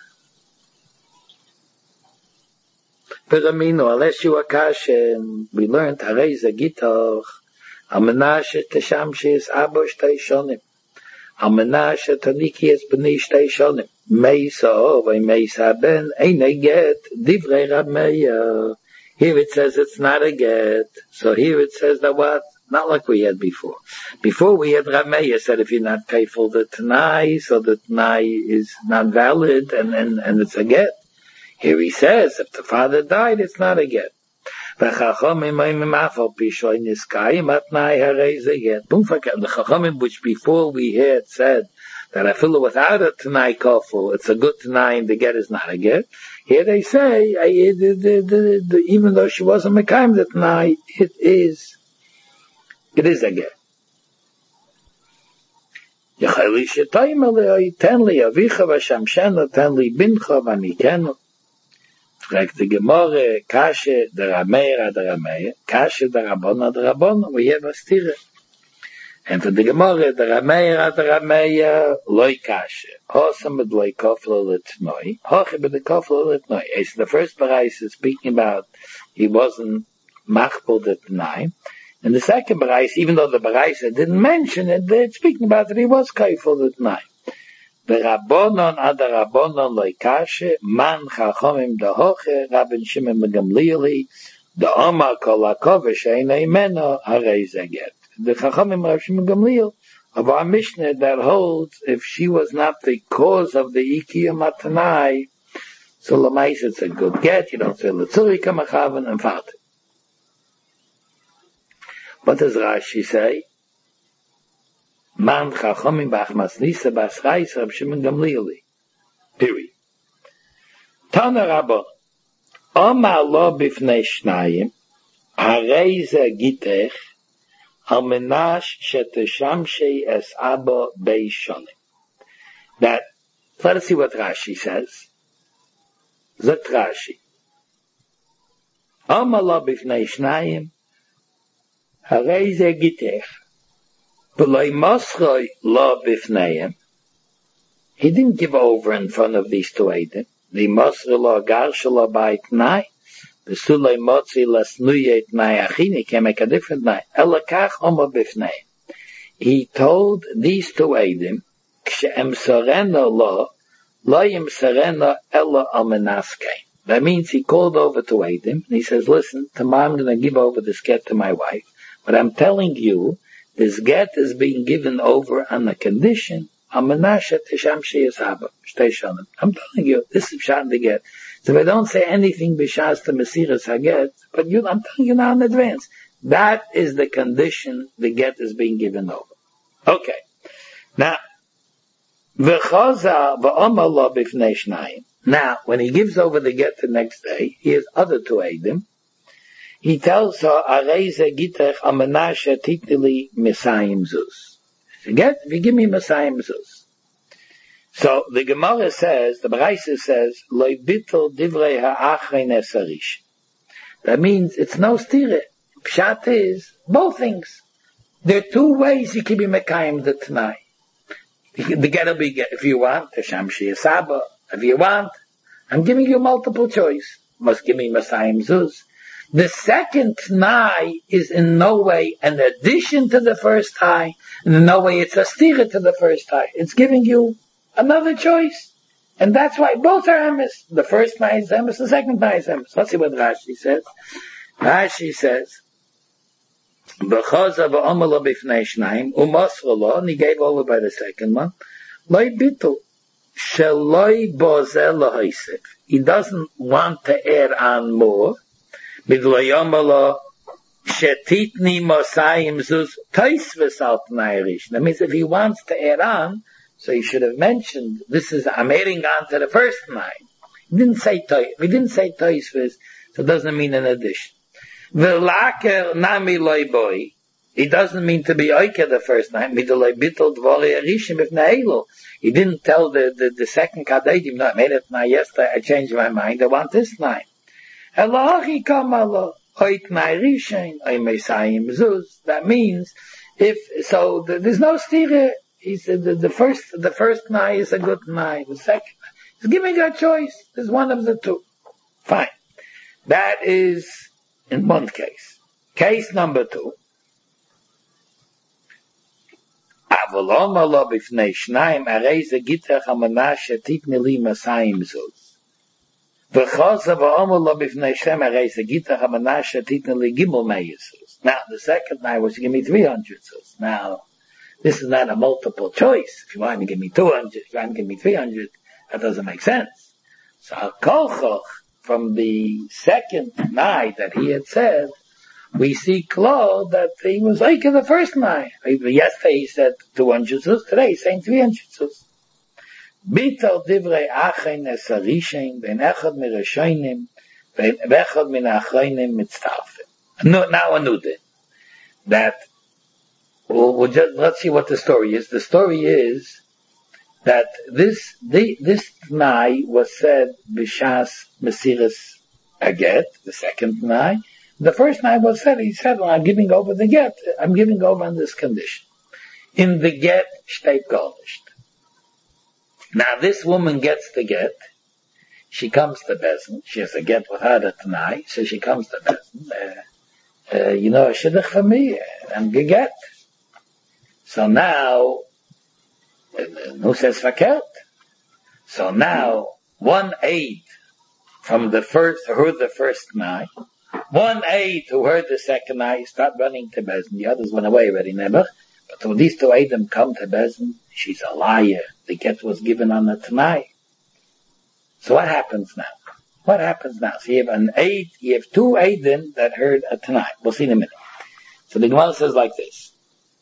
Peramino, unless you are kashem, we learned Hareza Gitoch, Amenashe Teshamshis Abosh Teishonim, Amenashe Tanikies Benish Teishonim, Meisa Ove, Meisa Ben, Eine Get, Divrei Rab Meir. Here it says it's not a get, so here it says that what? Not like we had before. Before we had Rab Meir said if you're not faithful the Tanai, so the Tanai is not valid and, and, and it's a get. Here he says, if the father died, it's not a get. The Chachamim, which before we had said that I feel without a Tanai Kofel, it's a good Tanai and the get is not a get. Here they say, I, the, the, the, the, even though she wasn't Mekayim the Tanai, it is, it is a get. Yachali Shetayim Alei, Tenli Avicha Vashamshena, Tenli Bincha Vanikenu. Like the Gemara, Kashe, the Rameir, the Rameir, Kashe, the Rabbona, the Rabbona, we have a stira. And for the Gemara, the Rameir, the Rameir, Loi Kashe, Hosam with Loi Koflo Litnoi, Hoche with the Koflo Litnoi. It's the first Barais is speaking about he wasn't Machpol the Tanai. And the second Barais, even though the Barais didn't mention it, they're speaking about that he was Kaifol the Tanai. The Rabbonon ad Rabbonon loikashe man chachomim dahoche Rabbi Shimon ben Gamliel the Omar kol hakovesh einay meno harei ze get. The Chachamim Rabbi Shimon ben Gamliel of our Mishnah that holds if she was not the cause of the ikiyum atanai, so lamais it's a good get. You don't say letzuri kamachaven and fat. What does Rashi say? Man chachomim b'achmas nisa b'aschais Rab Shimon Gamliel. Period. Tana Rabban. Omar lo b'fnei shnayim harei ze gitech al menash sheteshamshei es abo beishonim. That, let us see what Rashi says. Zot Rashi. Omar lo b'fnei shnayim harei ze gitech he didn't give over in front of these two Eidim. The Masra lo Garshala by Tnai, the Sulay Motzi Lasnuye Tnai Achin, he can make a different Tnai. Elakach Oma Bifnei. He told these two Eidim, Kshem Sarena lo, lo yim Sarena ella amenaske. That means he called over to Eidim, and he says, listen, tomorrow I'm going to give over this get to my wife, but I'm telling you, this get is being given over on the condition I'm telling you, this is Pshat the get. So I don't say anything b'shas to Mesiras Haget, but you, I'm telling you now in advance. That is the condition the get is being given over. Okay. Now, v'choza v'omar lo b'fnei shnayim. Now, when he gives over the get the next day, he has other two eidim. He tells her, Areze gitech amanasha titili mesayim zuz. Forget, if you give me mesayim zuz. So, the Gemara says, the Braisa says, Loi bittel divrei ha'achrei nesarish. That means, it's no stire. Pshat is, both things. There are two ways you can be mekayim the Tanai. The get will be, if you want, Hashem Shiyasaba. If you want, I'm giving you multiple choice. Must give me mesayim zuz. The second T'nai is in no way an addition to the first T'nai, and in no way it's a stira to the first T'nai. It's giving you another choice. And that's why both are emes. The first T'nai is emes, the second T'nai is emes. Let's see what Rashi says. Rashi says, B'choza v'omer lo b'fnei shnayim, u'mosro lo, and he gave over by the second one, loi bitul, sheloi bozel lo'hisif. He doesn't want to add on more, that means if he wants to add on, so he should have mentioned, this is, I'm adding on to the first nine. He didn't say tois. He didn't say tois first, so it doesn't mean an addition. He doesn't mean to be oike the first nine. He didn't tell the, the, the second kadedim, no, I made it now yesterday, I changed my mind, I want this nine. That means, if, so, there's no stira. He said the, the first, the first nai is a good nai. The second, he's giving a choice. There's one of the two. Fine. That is in one case. Case number two. Avalom b'fnei shnayim arei ze gitach hamanashe titnili masayim zuz. Now, the second night was to give me three hundred sus. Now, this is not a multiple choice. If you want to give me two hundred, if you want to give me three hundred, that doesn't make sense. So, Al-Kolchoch, from the second night that he had said, we see Klo that he was like in the first night. Yesterday he said two hundred sus, today he's saying three hundred sus. Bitel divrei achen esarishin ben echad mirashonim ben echad min achronim mitztarfim. No, now a new thing. That we'll, we'll just let's see what the story is. The story is that this the, this T'nai was said b'shas mesiras aget, the second T'nai. The first T'nai was said. He said, well, "I'm giving over the get. I'm giving over on this condition." In the get, steht garnished. Now this woman gets the get. She comes to Bezdin. She has a get with her to T'nai, so she comes to Bezdin. Uh, uh, you know, a shidduch for me, and a get. So now, uh, who says fakert? So now, one aide from the first, who heard the first T'nai, one aide who heard the second T'nai, start running to Bezdin. The others went away already, never. But when these two aidim come to Bezdin, she's a liar. The get was given on a T'nai. So what happens now? What happens now? So you have an aid, you have two aidim that heard a T'nai. We'll see in a minute. So the Gemara says like this.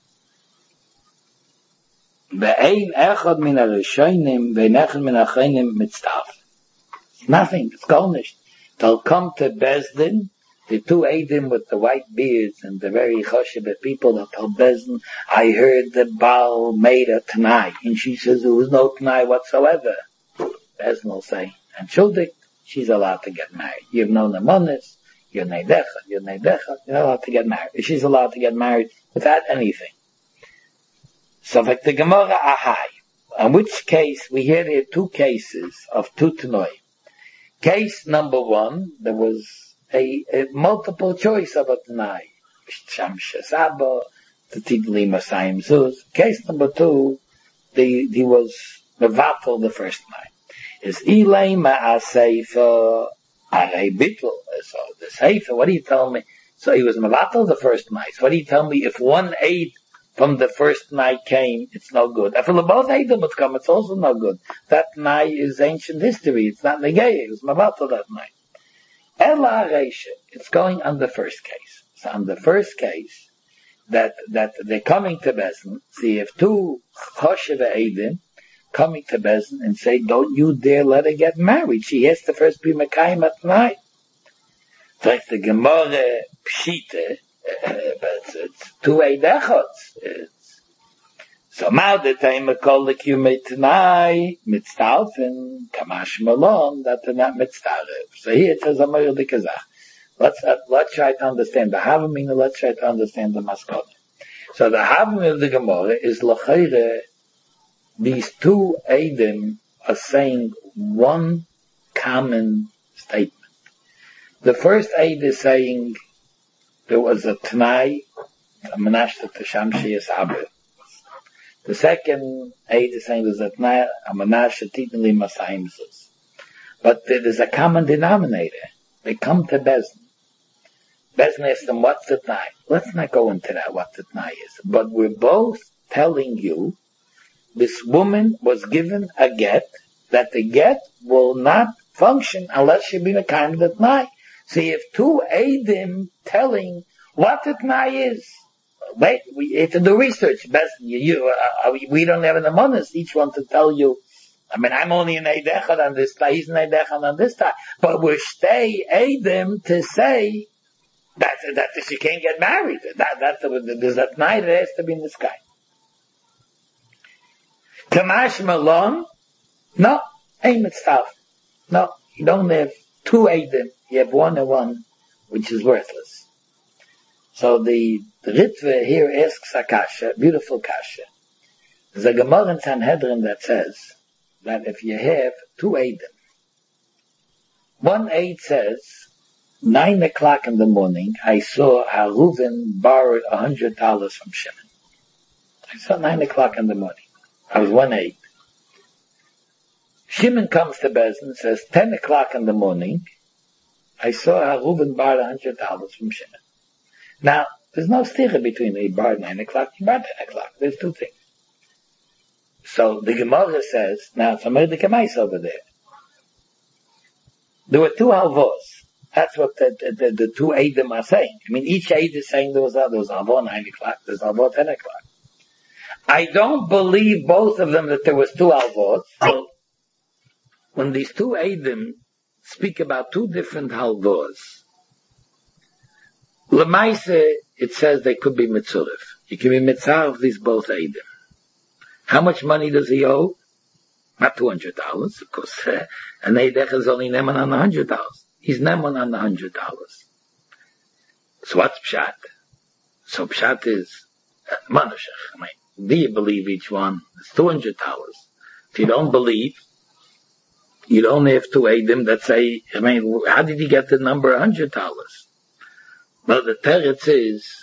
Ve'ein echad min ha-rishonim ve'ein echad min ha-achronim mitztaf. Nothing. It's garnished. They'll come to Bezdin. The two aidim with the white beards and the very choshevet people that told Bezdin, I heard the Baal made a T'nai. And she says there was no T'nai whatsoever. Bezdin will say, and Shuldik, she's allowed to get married. You have no nemonis, you're neidechad, you're neidechad, you're not allowed to get married. She's allowed to get married without anything. So like the Gemara Ahai, in which case, we hear here two cases of two T'nai. Case number one, there was A, a multiple choice of a T'nai. Sham Shesaba, the Tidli Masayim Zuz. Case number two, the, he was Mevatel the first night. Is Ilay Ma'aseifa Arei Bitl. So the Seifa, what do you tell me? So he was Mevatel the first night. So what do you tell me if one aid from the first night came, it's no good. If both Eidim would come, it's also no good. That night is ancient history. It's not Negei. It was Mavato that night. Ela Reisha. It's going on the first case. So on the first case, that, that they're coming to Bezdin. See, if two Choshev Eidim coming to Bezdin and say, don't you dare let her get married. She has to first be Mekayim at night. Like the Gemara Pshita, uh, but it's two Eidechots. It's so now the time call the Kume Tanai Mitztalfen Kamash Malon that they're not Mitztarev. So here it says Amar the Kazach. Let's uh, let's try to understand the Havamina. Let's try to understand the Maskana. So the Havamina of the Gemara is L'Chayre. These two Eidim are saying one common statement. The first Eid is saying there was a Tanai, a Menashta Tashamshi is Abba. The second Eid is saying there's a Tanai, a Menashta Titnili Masaimsus. But there is a common denominator. They come to Bezdin. Bezdin asks them, what's the Tanai? Let's not go into that, what the Tanai is. But we're both telling you this woman was given a get, that the get will not function unless she be a kind of the Tanai. See, if two Eidim telling what the Tanai is, wait, we have to do research. Best, you, you, uh, we, we don't have an amonis, each one to tell you. I mean, I'm only an Eidechad on this time, he's an Eidechad on this time. But we're stay Eidim to say that, that she can't get married. That, that's the, there's a Tanai that has to be in the sky. Kamash Malon, no, ain't mitzvah. No, you don't have two Eidim. You have one and one, which is worthless. So the, the Ritva here asks a kasha, beautiful kasha. There's a Gemara in Sanhedrin that says that if you have two Eidim, one Eid says, nine o'clock in the morning, I saw how Reuven borrowed a hundred dollars from Shimon. I saw nine o'clock in the morning. I was one Eid. Shimon comes to Bezdin and says, ten o'clock in the morning, I saw how Reuben borrowed a hundred dollars from Shimon. Now, there's no stira between he borrowed nine o'clock, he borrowed ten o'clock. There's two things. So the Gemara says, now it's a Mordecai Kamais over there. There were two halvos. That's what the, the, the two Eidim are saying. I mean, each Eid is saying there was a, there was halvo nine o'clock, there's halvo ten o'clock. I don't believe both of them that there was two halvos. So when these two Eidim speak about two different halvos, Lemaise, it says they could be mitzurif. He can be mitzarif these both Eidim. How much money does he owe? Not two hundred dollars, of course. Uh, an Eidech is only neman on a hundred dollars. He's neman on a hundred dollars. So what's pshat? So pshat is uh, manushach. I mean, do you believe each one? It's two hundred dollars. If you don't believe, you don't have two Eidim that say, I mean, how did he get the number one hundred dollars? Well, the teretz is,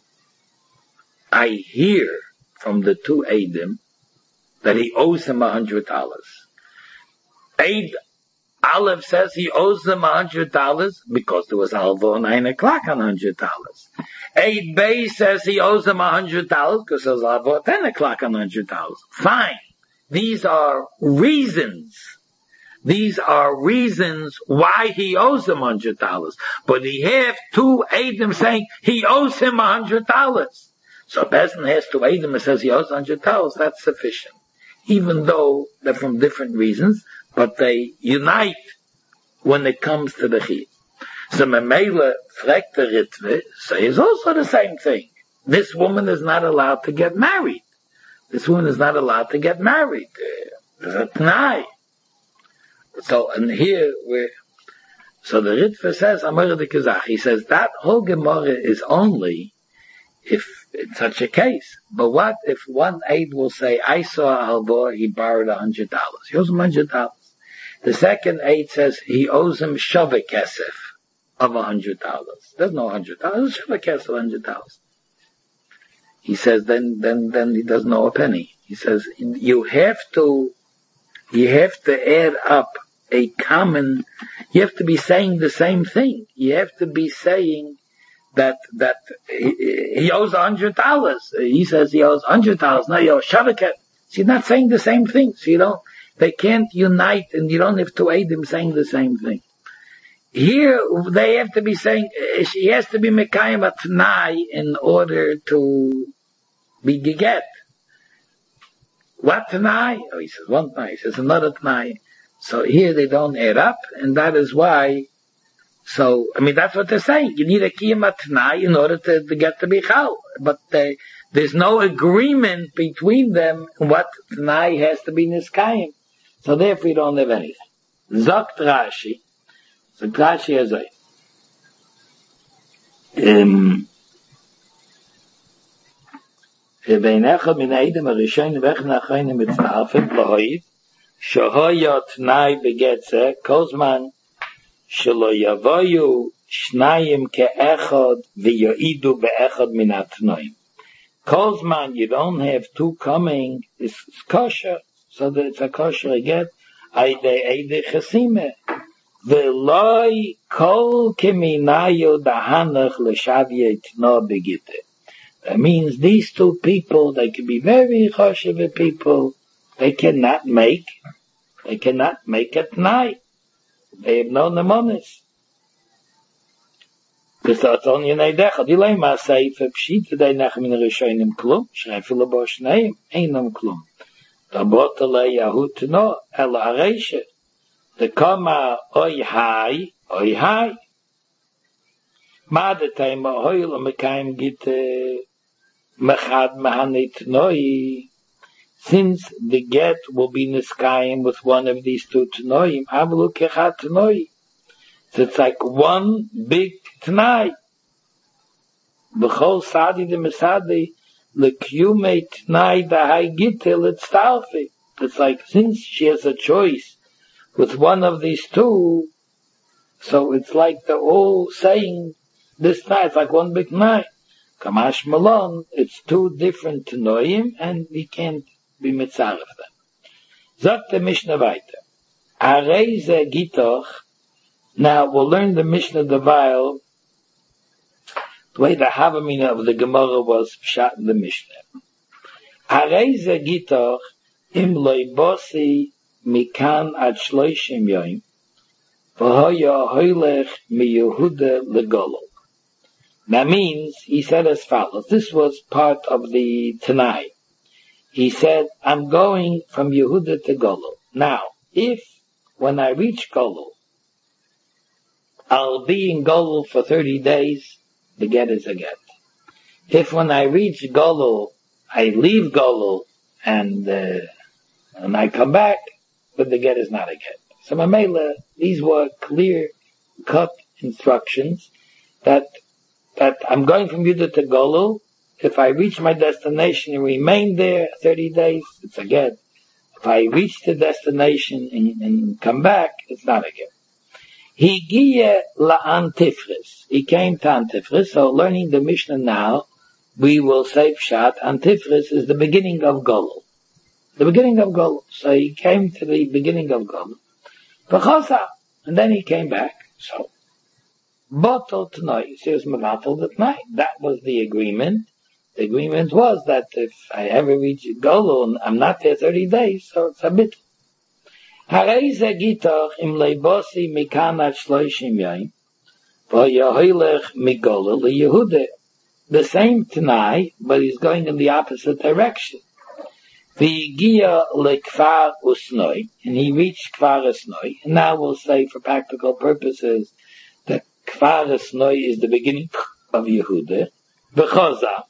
I hear from the two Eidim that he owes him one hundred dollars. Eid Aleph says he owes them one hundred dollars because there was halvo nine o'clock on one hundred dollars. Eid Bey says he owes them one hundred dollars because there was halvo ten o'clock on one hundred dollars. Fine. These are reasons. These are reasons why he owes him one hundred dollars. But he have two Eidim saying he owes him one hundred dollars. So Bezdin has two Eidim and says he owes one hundred dollars. That's sufficient. Even though they're from different reasons, but they unite when it comes to the Chiyuv. So Memela Frek the Ritve says also the same thing. This woman is not allowed to get married. This woman is not allowed to get married. There's a T'nai. So, and here we're, so the Ritva says, Amar de Kazach, he says that whole Gemara is only if in such a case. But what if one aide will say, I saw Halvor, he borrowed a hundred dollars. He owes him a hundred dollars. The second aide says he owes him Shaveh Kesef of a hundred dollars. There's no hundred dollars. Shaveh Kesef of a hundred dollars. He says, then, then, then he doesn't owe a penny. He says, you have to, you have to add up a common, you have to be saying the same thing. You have to be saying that, that he, he owes a hundred dollars. He says he owes a hundred dollars. No, you're Shavaket. So you're not saying the same thing. So you don't, they can't unite and you don't have two Eidim saying the same thing. Here, they have to be saying, he has to be Mekayim a T'nai in order to be Giget. What T'nai? Oh, he says one T'nai. He says another T'nai. So here they don't add up, and that is why. So, I mean, that's what they're saying. You need a Kiyam T'nai in order to, to get the Bichal. But they, there's no agreement between them what T'nai has to be Niskayim. So therefore you don't have anything. Zokt Rashi. So Rashi has a um ובין אחד מן העדים הראשונים ואחד האחרונים מצטרפים להעיד שהיה תנאי בגט זה כל זמן שלא יבואו שניים כאחד ויעידו באחד מן התנאים. כל זמן you don't have two coming is kosher, so that it's a kosher get עדי עדי חסימה ולוי כל כמיניו דהנך לשוויה תנא בגיטה. That means these two people, they can be very choshev people. They cannot make, they cannot make a t'nai. They have no nemonis. Because that's only an eidechad. Dilei ma seife pshita dei nechem in rishonim klum. Shreifele bo shneim, einam klum. Dabot alei yahu t'no, ela areishe. The kama oi hai, oi hai. Ma de teima hoyle mekayim gite mechad mahanit noi. Since the get will be niskayim with one of these two tnoim, avlu kechad tnoi. So it's like one big tnai. B'chol sadi de mesadi l'kyume tnai dahai gite l'tztalfi. It's like since she has a choice with one of these two, so it's like they're all saying this night, it's like one big night. Kamash Malon, it's two different Tanoim, and we can't be mitzaref them. Zot the Mishnah weiter. Areize gitoch. Now we'll learn the Mishnah Devail. The way the Havamina of the Gemara was shot in the Mishnah. Areize gitoch im loibosi mikan ad shloishim yoim v'hoya hoylech mi Yehuda legolo. That means, he said as follows. This was part of the Tanai. He said, I'm going from Yehuda to Golo. Now, if, when I reach Golo, I'll be in Golo for thirty days, the get is a get. If when I reach Golo, I leave Golo, and, uh, and I come back, then the get is not a get. So, Mamela, these were clear-cut instructions that that I'm going from Yehuda to Golo. If I reach my destination and remain there thirty days, it's a get. If I reach the destination and, and come back, it's not a get. He giye la Antifris. He came to Antifris. So learning the Mishnah now, we will say Pshat. Antifris is the beginning of Golo. The beginning of Golo. So he came to the beginning of Golo. And then he came back. So Bottle tonight, says Mavatal that night. That was the agreement. The agreement was that if I ever reach Golo and I'm not there thirty days, so it's a bit. Hareize gitoch im leibosi mikanat shloishim yaim, v'yahoylech migolo leYehuda. The same tonight, but he's going in the opposite direction. V'yigia lekfar usnoi, and he reached kfar usnoi. And now we'll say, for practical purposes, that Kfar Esnoi is the beginning of Yehuda. V'choza.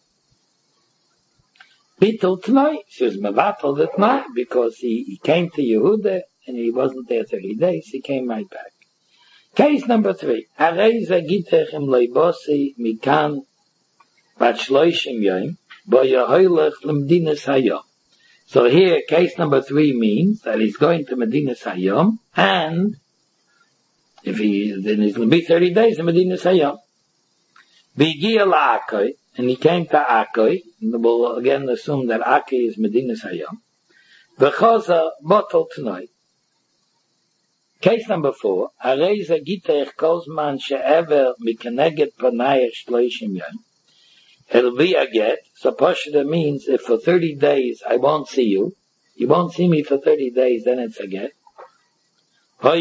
Bitul Tnoi. Says Mevatel the Tnoi, because he, he came to Yehuda and he wasn't there thirty days. He came right back. Case number three. Areize gitech im leibosi mikan bat shloishim yoim bo yahoylech lemdinas hayom. So here, case number three means that he's going to Medinas Hayom, and if he, then it's going to be thirty days in Medinas Hayom. V'giya la'akoi, and he came to Akoi, and we'll again assume that Akoi is Medinas Hayom. V'choza botol tonight. Case number four, Areza Giterich Kozman She'ever Mikeneged Panayach Shloishim Yom. It'll be a get. So Pashta means if for thirty days I won't see you, you won't see me for thirty days, then it's a get. Every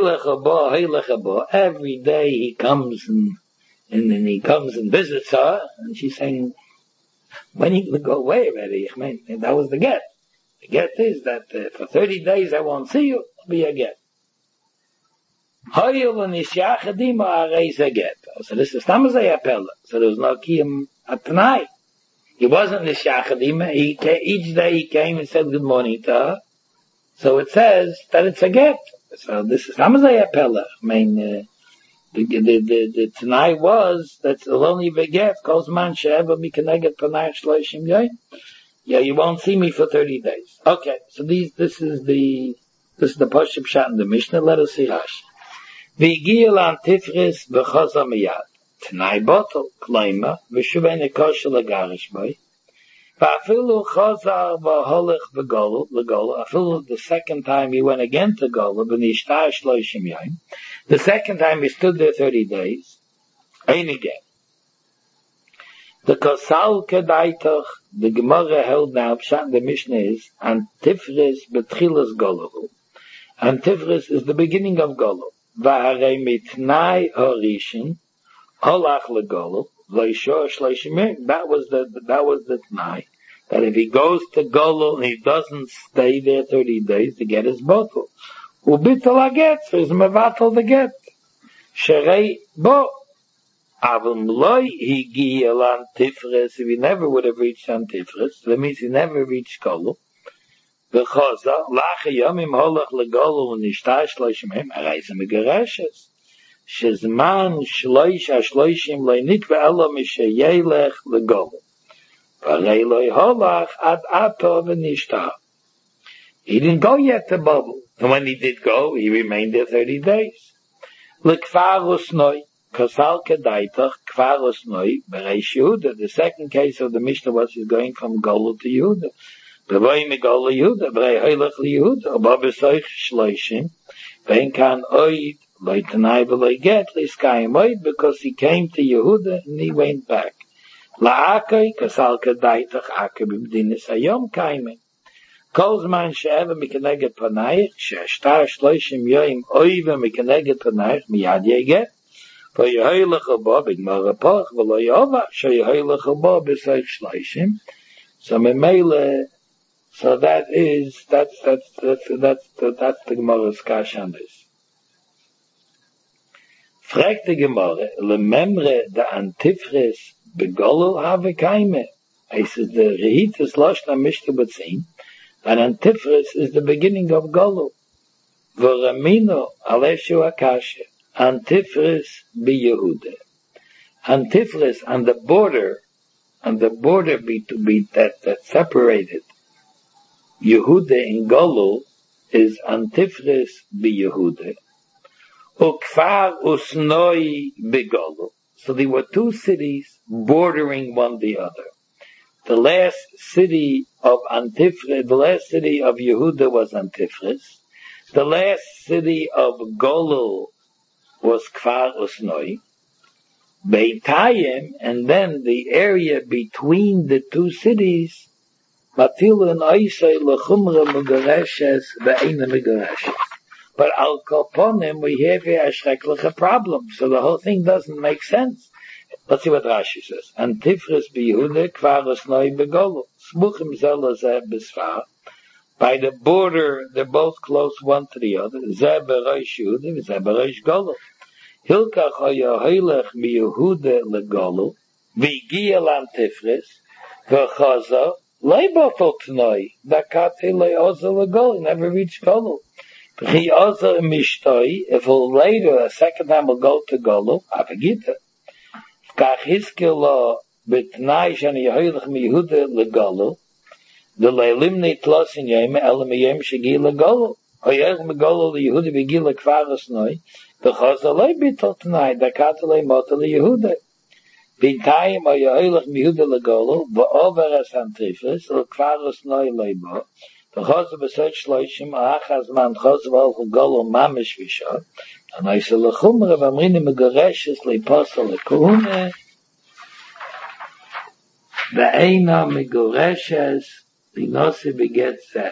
day he comes and, and then he comes and visits her, and she's saying, when are you going to go away already? I mean, that was the get. The get is that uh, for thirty days I won't see you, it'll be a get. So this is Tamazay Appella. So there was no Kiyam at tonight. He wasn't the Shachadima. He each day he came and said good morning to her. So it says that it's a get. So this is Tamazay Appella. I mean, uh, the, the, the, the tonight was that's the only beget. Calls man she'ever mikeneged panayach shloishim yom. Yeah, you won't see me for thirty days. Okay, so these this is the this is the Pashup Shat in the Mishnah. Let us see Rashi. V'igiyel antifris v'chaza miyad. Tnai bottle, klaima, v'shuvei nekoshe l'garish boy. V'afilu chazar v'holech v'golu, l'golu. Afilu the second time he went again to Golu, v'nishtar shloishim yom. The second time he stood there thirty days. Ein again. The kosal kedaitach, the Gemara held now, Pshat the Mishnah is, antifris b'tchilas Golu. Antifris is the beginning of Golu. V'harei mitnai horishin, holach legolu, loishor shloishim. That was the that was the tnai. That if he goes to Golu and he doesn't stay there thirty days to get his bottle, ubital aget, so he's mevatel the get. Sherei bo, avum loy higi el antifres. If he never would have reached antifres, that means he never reached Golu. V'choza lach yomim holach legolu v'nishtar shloishim hem areisa megareshes. Shezman shloish ashloishim loinik ve'elo mishayelech legolu. V'arei loy holach ad ato v'nishtar. He didn't go yet to Bubble. And when he did go, he remained there thirty days. L'kfar usnoi, kasal kedaitach, kfar usnoi, b'reish Yehuda. The second case of the Mishnah was he's going from Golu to Yehuda. B'voi megol Yehuda, b'rei hoylech Yehuda, oba b'soich shloishim, v'en kan oid, loy tanai v'loy get, l'skayim oid, because he came to Yehuda and he went back. La'akoi, kasal kedaitach, akoi b'mdinis hayom kaimim. Kol zman she'eva mikeneged panayich, she'ashtar shloishim yoim oiva mikeneged panayich, miyad yeget, v'yoylech oba b'gmar apoch, v'loy ova, she'yoylech oba b'soich shloishim. So memele, so that is, that's, that's, that's, that's, that's the Gemara's kash on this. Fragt the Gemara, lememre da antifres begolu have kaime. He says the rehitas loshna mishta betzim, and antifres is the beginning of Golu. V'ramino aleshu akasha, antifres be Yehuda. Antifres on the border, on the border be to be that, that separated Yehuda in Golu is Antifres be Yehuda. Ukfar usnoi be Golu. So there were two cities bordering one the other. The last city of Antifres, the last city of Yehuda was Antifres. The last city of Golu was Kfar usnoi. Beitayim, and then the area between the two cities, Matilu and Oisei lechumra megareshes ve'ena megareshes. But al koponim we have here a schreckliche problem, so the whole thing doesn't make sense. Let's see what Rashi says. Antifres beYehuda kvar usnoi begolu smuchim zelazeh besfar. By the border, they're both close one to the other. Zeh bereish Yehuda, zeh bereish Golu. Hilkach hayohilech miYehuda legolu, v'giya l'antifres, v'chaza leibotol tnoi, dakate le'oza legolu, never reached Golu. V'chi oza mishtoi, if he'll later, a second time will go to Golu, avagita. V'kach hiskelo b'tnai shani yohilech miYehuda legolu, the le'limni tlos in yom, elam yom shegi legolu. Hoyech megolu liYehuda v'giya lekvar usnoi, because the lay bitol tonight, the katalei motel Yehuda. Bintayim ayoylech miYehuda legolu, v'over as antifres, l'kvarus noi leibo, V'chosu b'soch shloishim ha'achaz man chosu v'alchu golo mamish v'shot. And I say l'chumra v'amrini megoreshes le'posel le'kuhune ve'eina megoreshes l'nosi b'get zeh.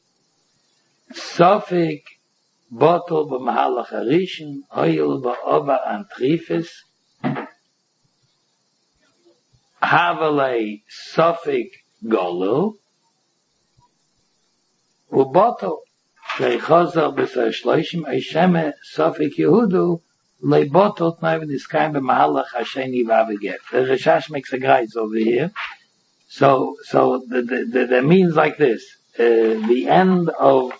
Sofik bottle b'mahalach harishon oil ba'ovar antrifis havalei sofik golo u'bottle she'chozar b'soch shloishim eisheme sofik Yehudu le'bottle t'nai v'niskayim b'mahalach hasheni v'aviget. The Rishash makes a grace over here. So, so the, the, the, the means like this. Uh, the end of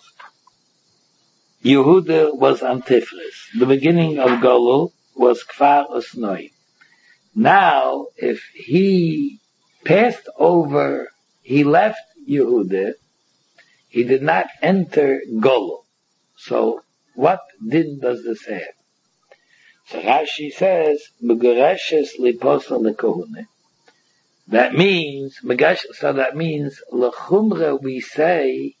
Yehuda was Antifris. The beginning of Golul was Kfar Osnoi. Now, if he passed over, he left Yehuda, he did not enter Golul. So, what din does this have? So Rashi says, Megoreshes liposa lekohune. That means, so that means, lechumra we say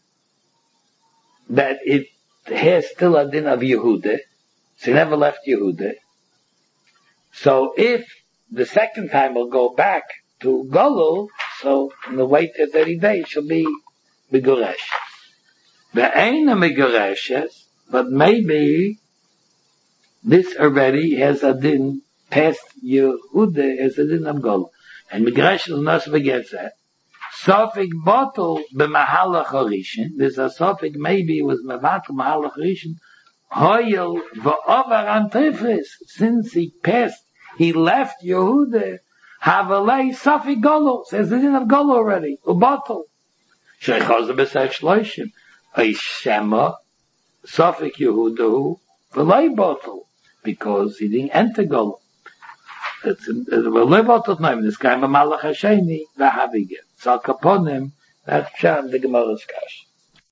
that it has still a din of Yehuda. So he never left Yehuda. So if the second time will go back to Golul, so in the wait of thirty days shall be Megoresh. There ain't a Megoreshes, but maybe this already has a din past Yehuda has a din of Golul. And Megoresh is not forget that. Sofik bottle b'mahalach harishon. There's a sofik maybe it was mevatel mahalach harishon. Hoyel v'ovar antifris. Since he passed, he left Yehuda. Havalei sofik golo. Says the din of golo already. U'bottle. She'chazah b'soch shloishim. Eishema sofik Yehuda v'lei bottle. Because he didn't enter golo. It's v'lei bottle t'nai v'niskayim b'malach hasheni v'haviget. So kaponim, that's Pshat the Gemara's Kash.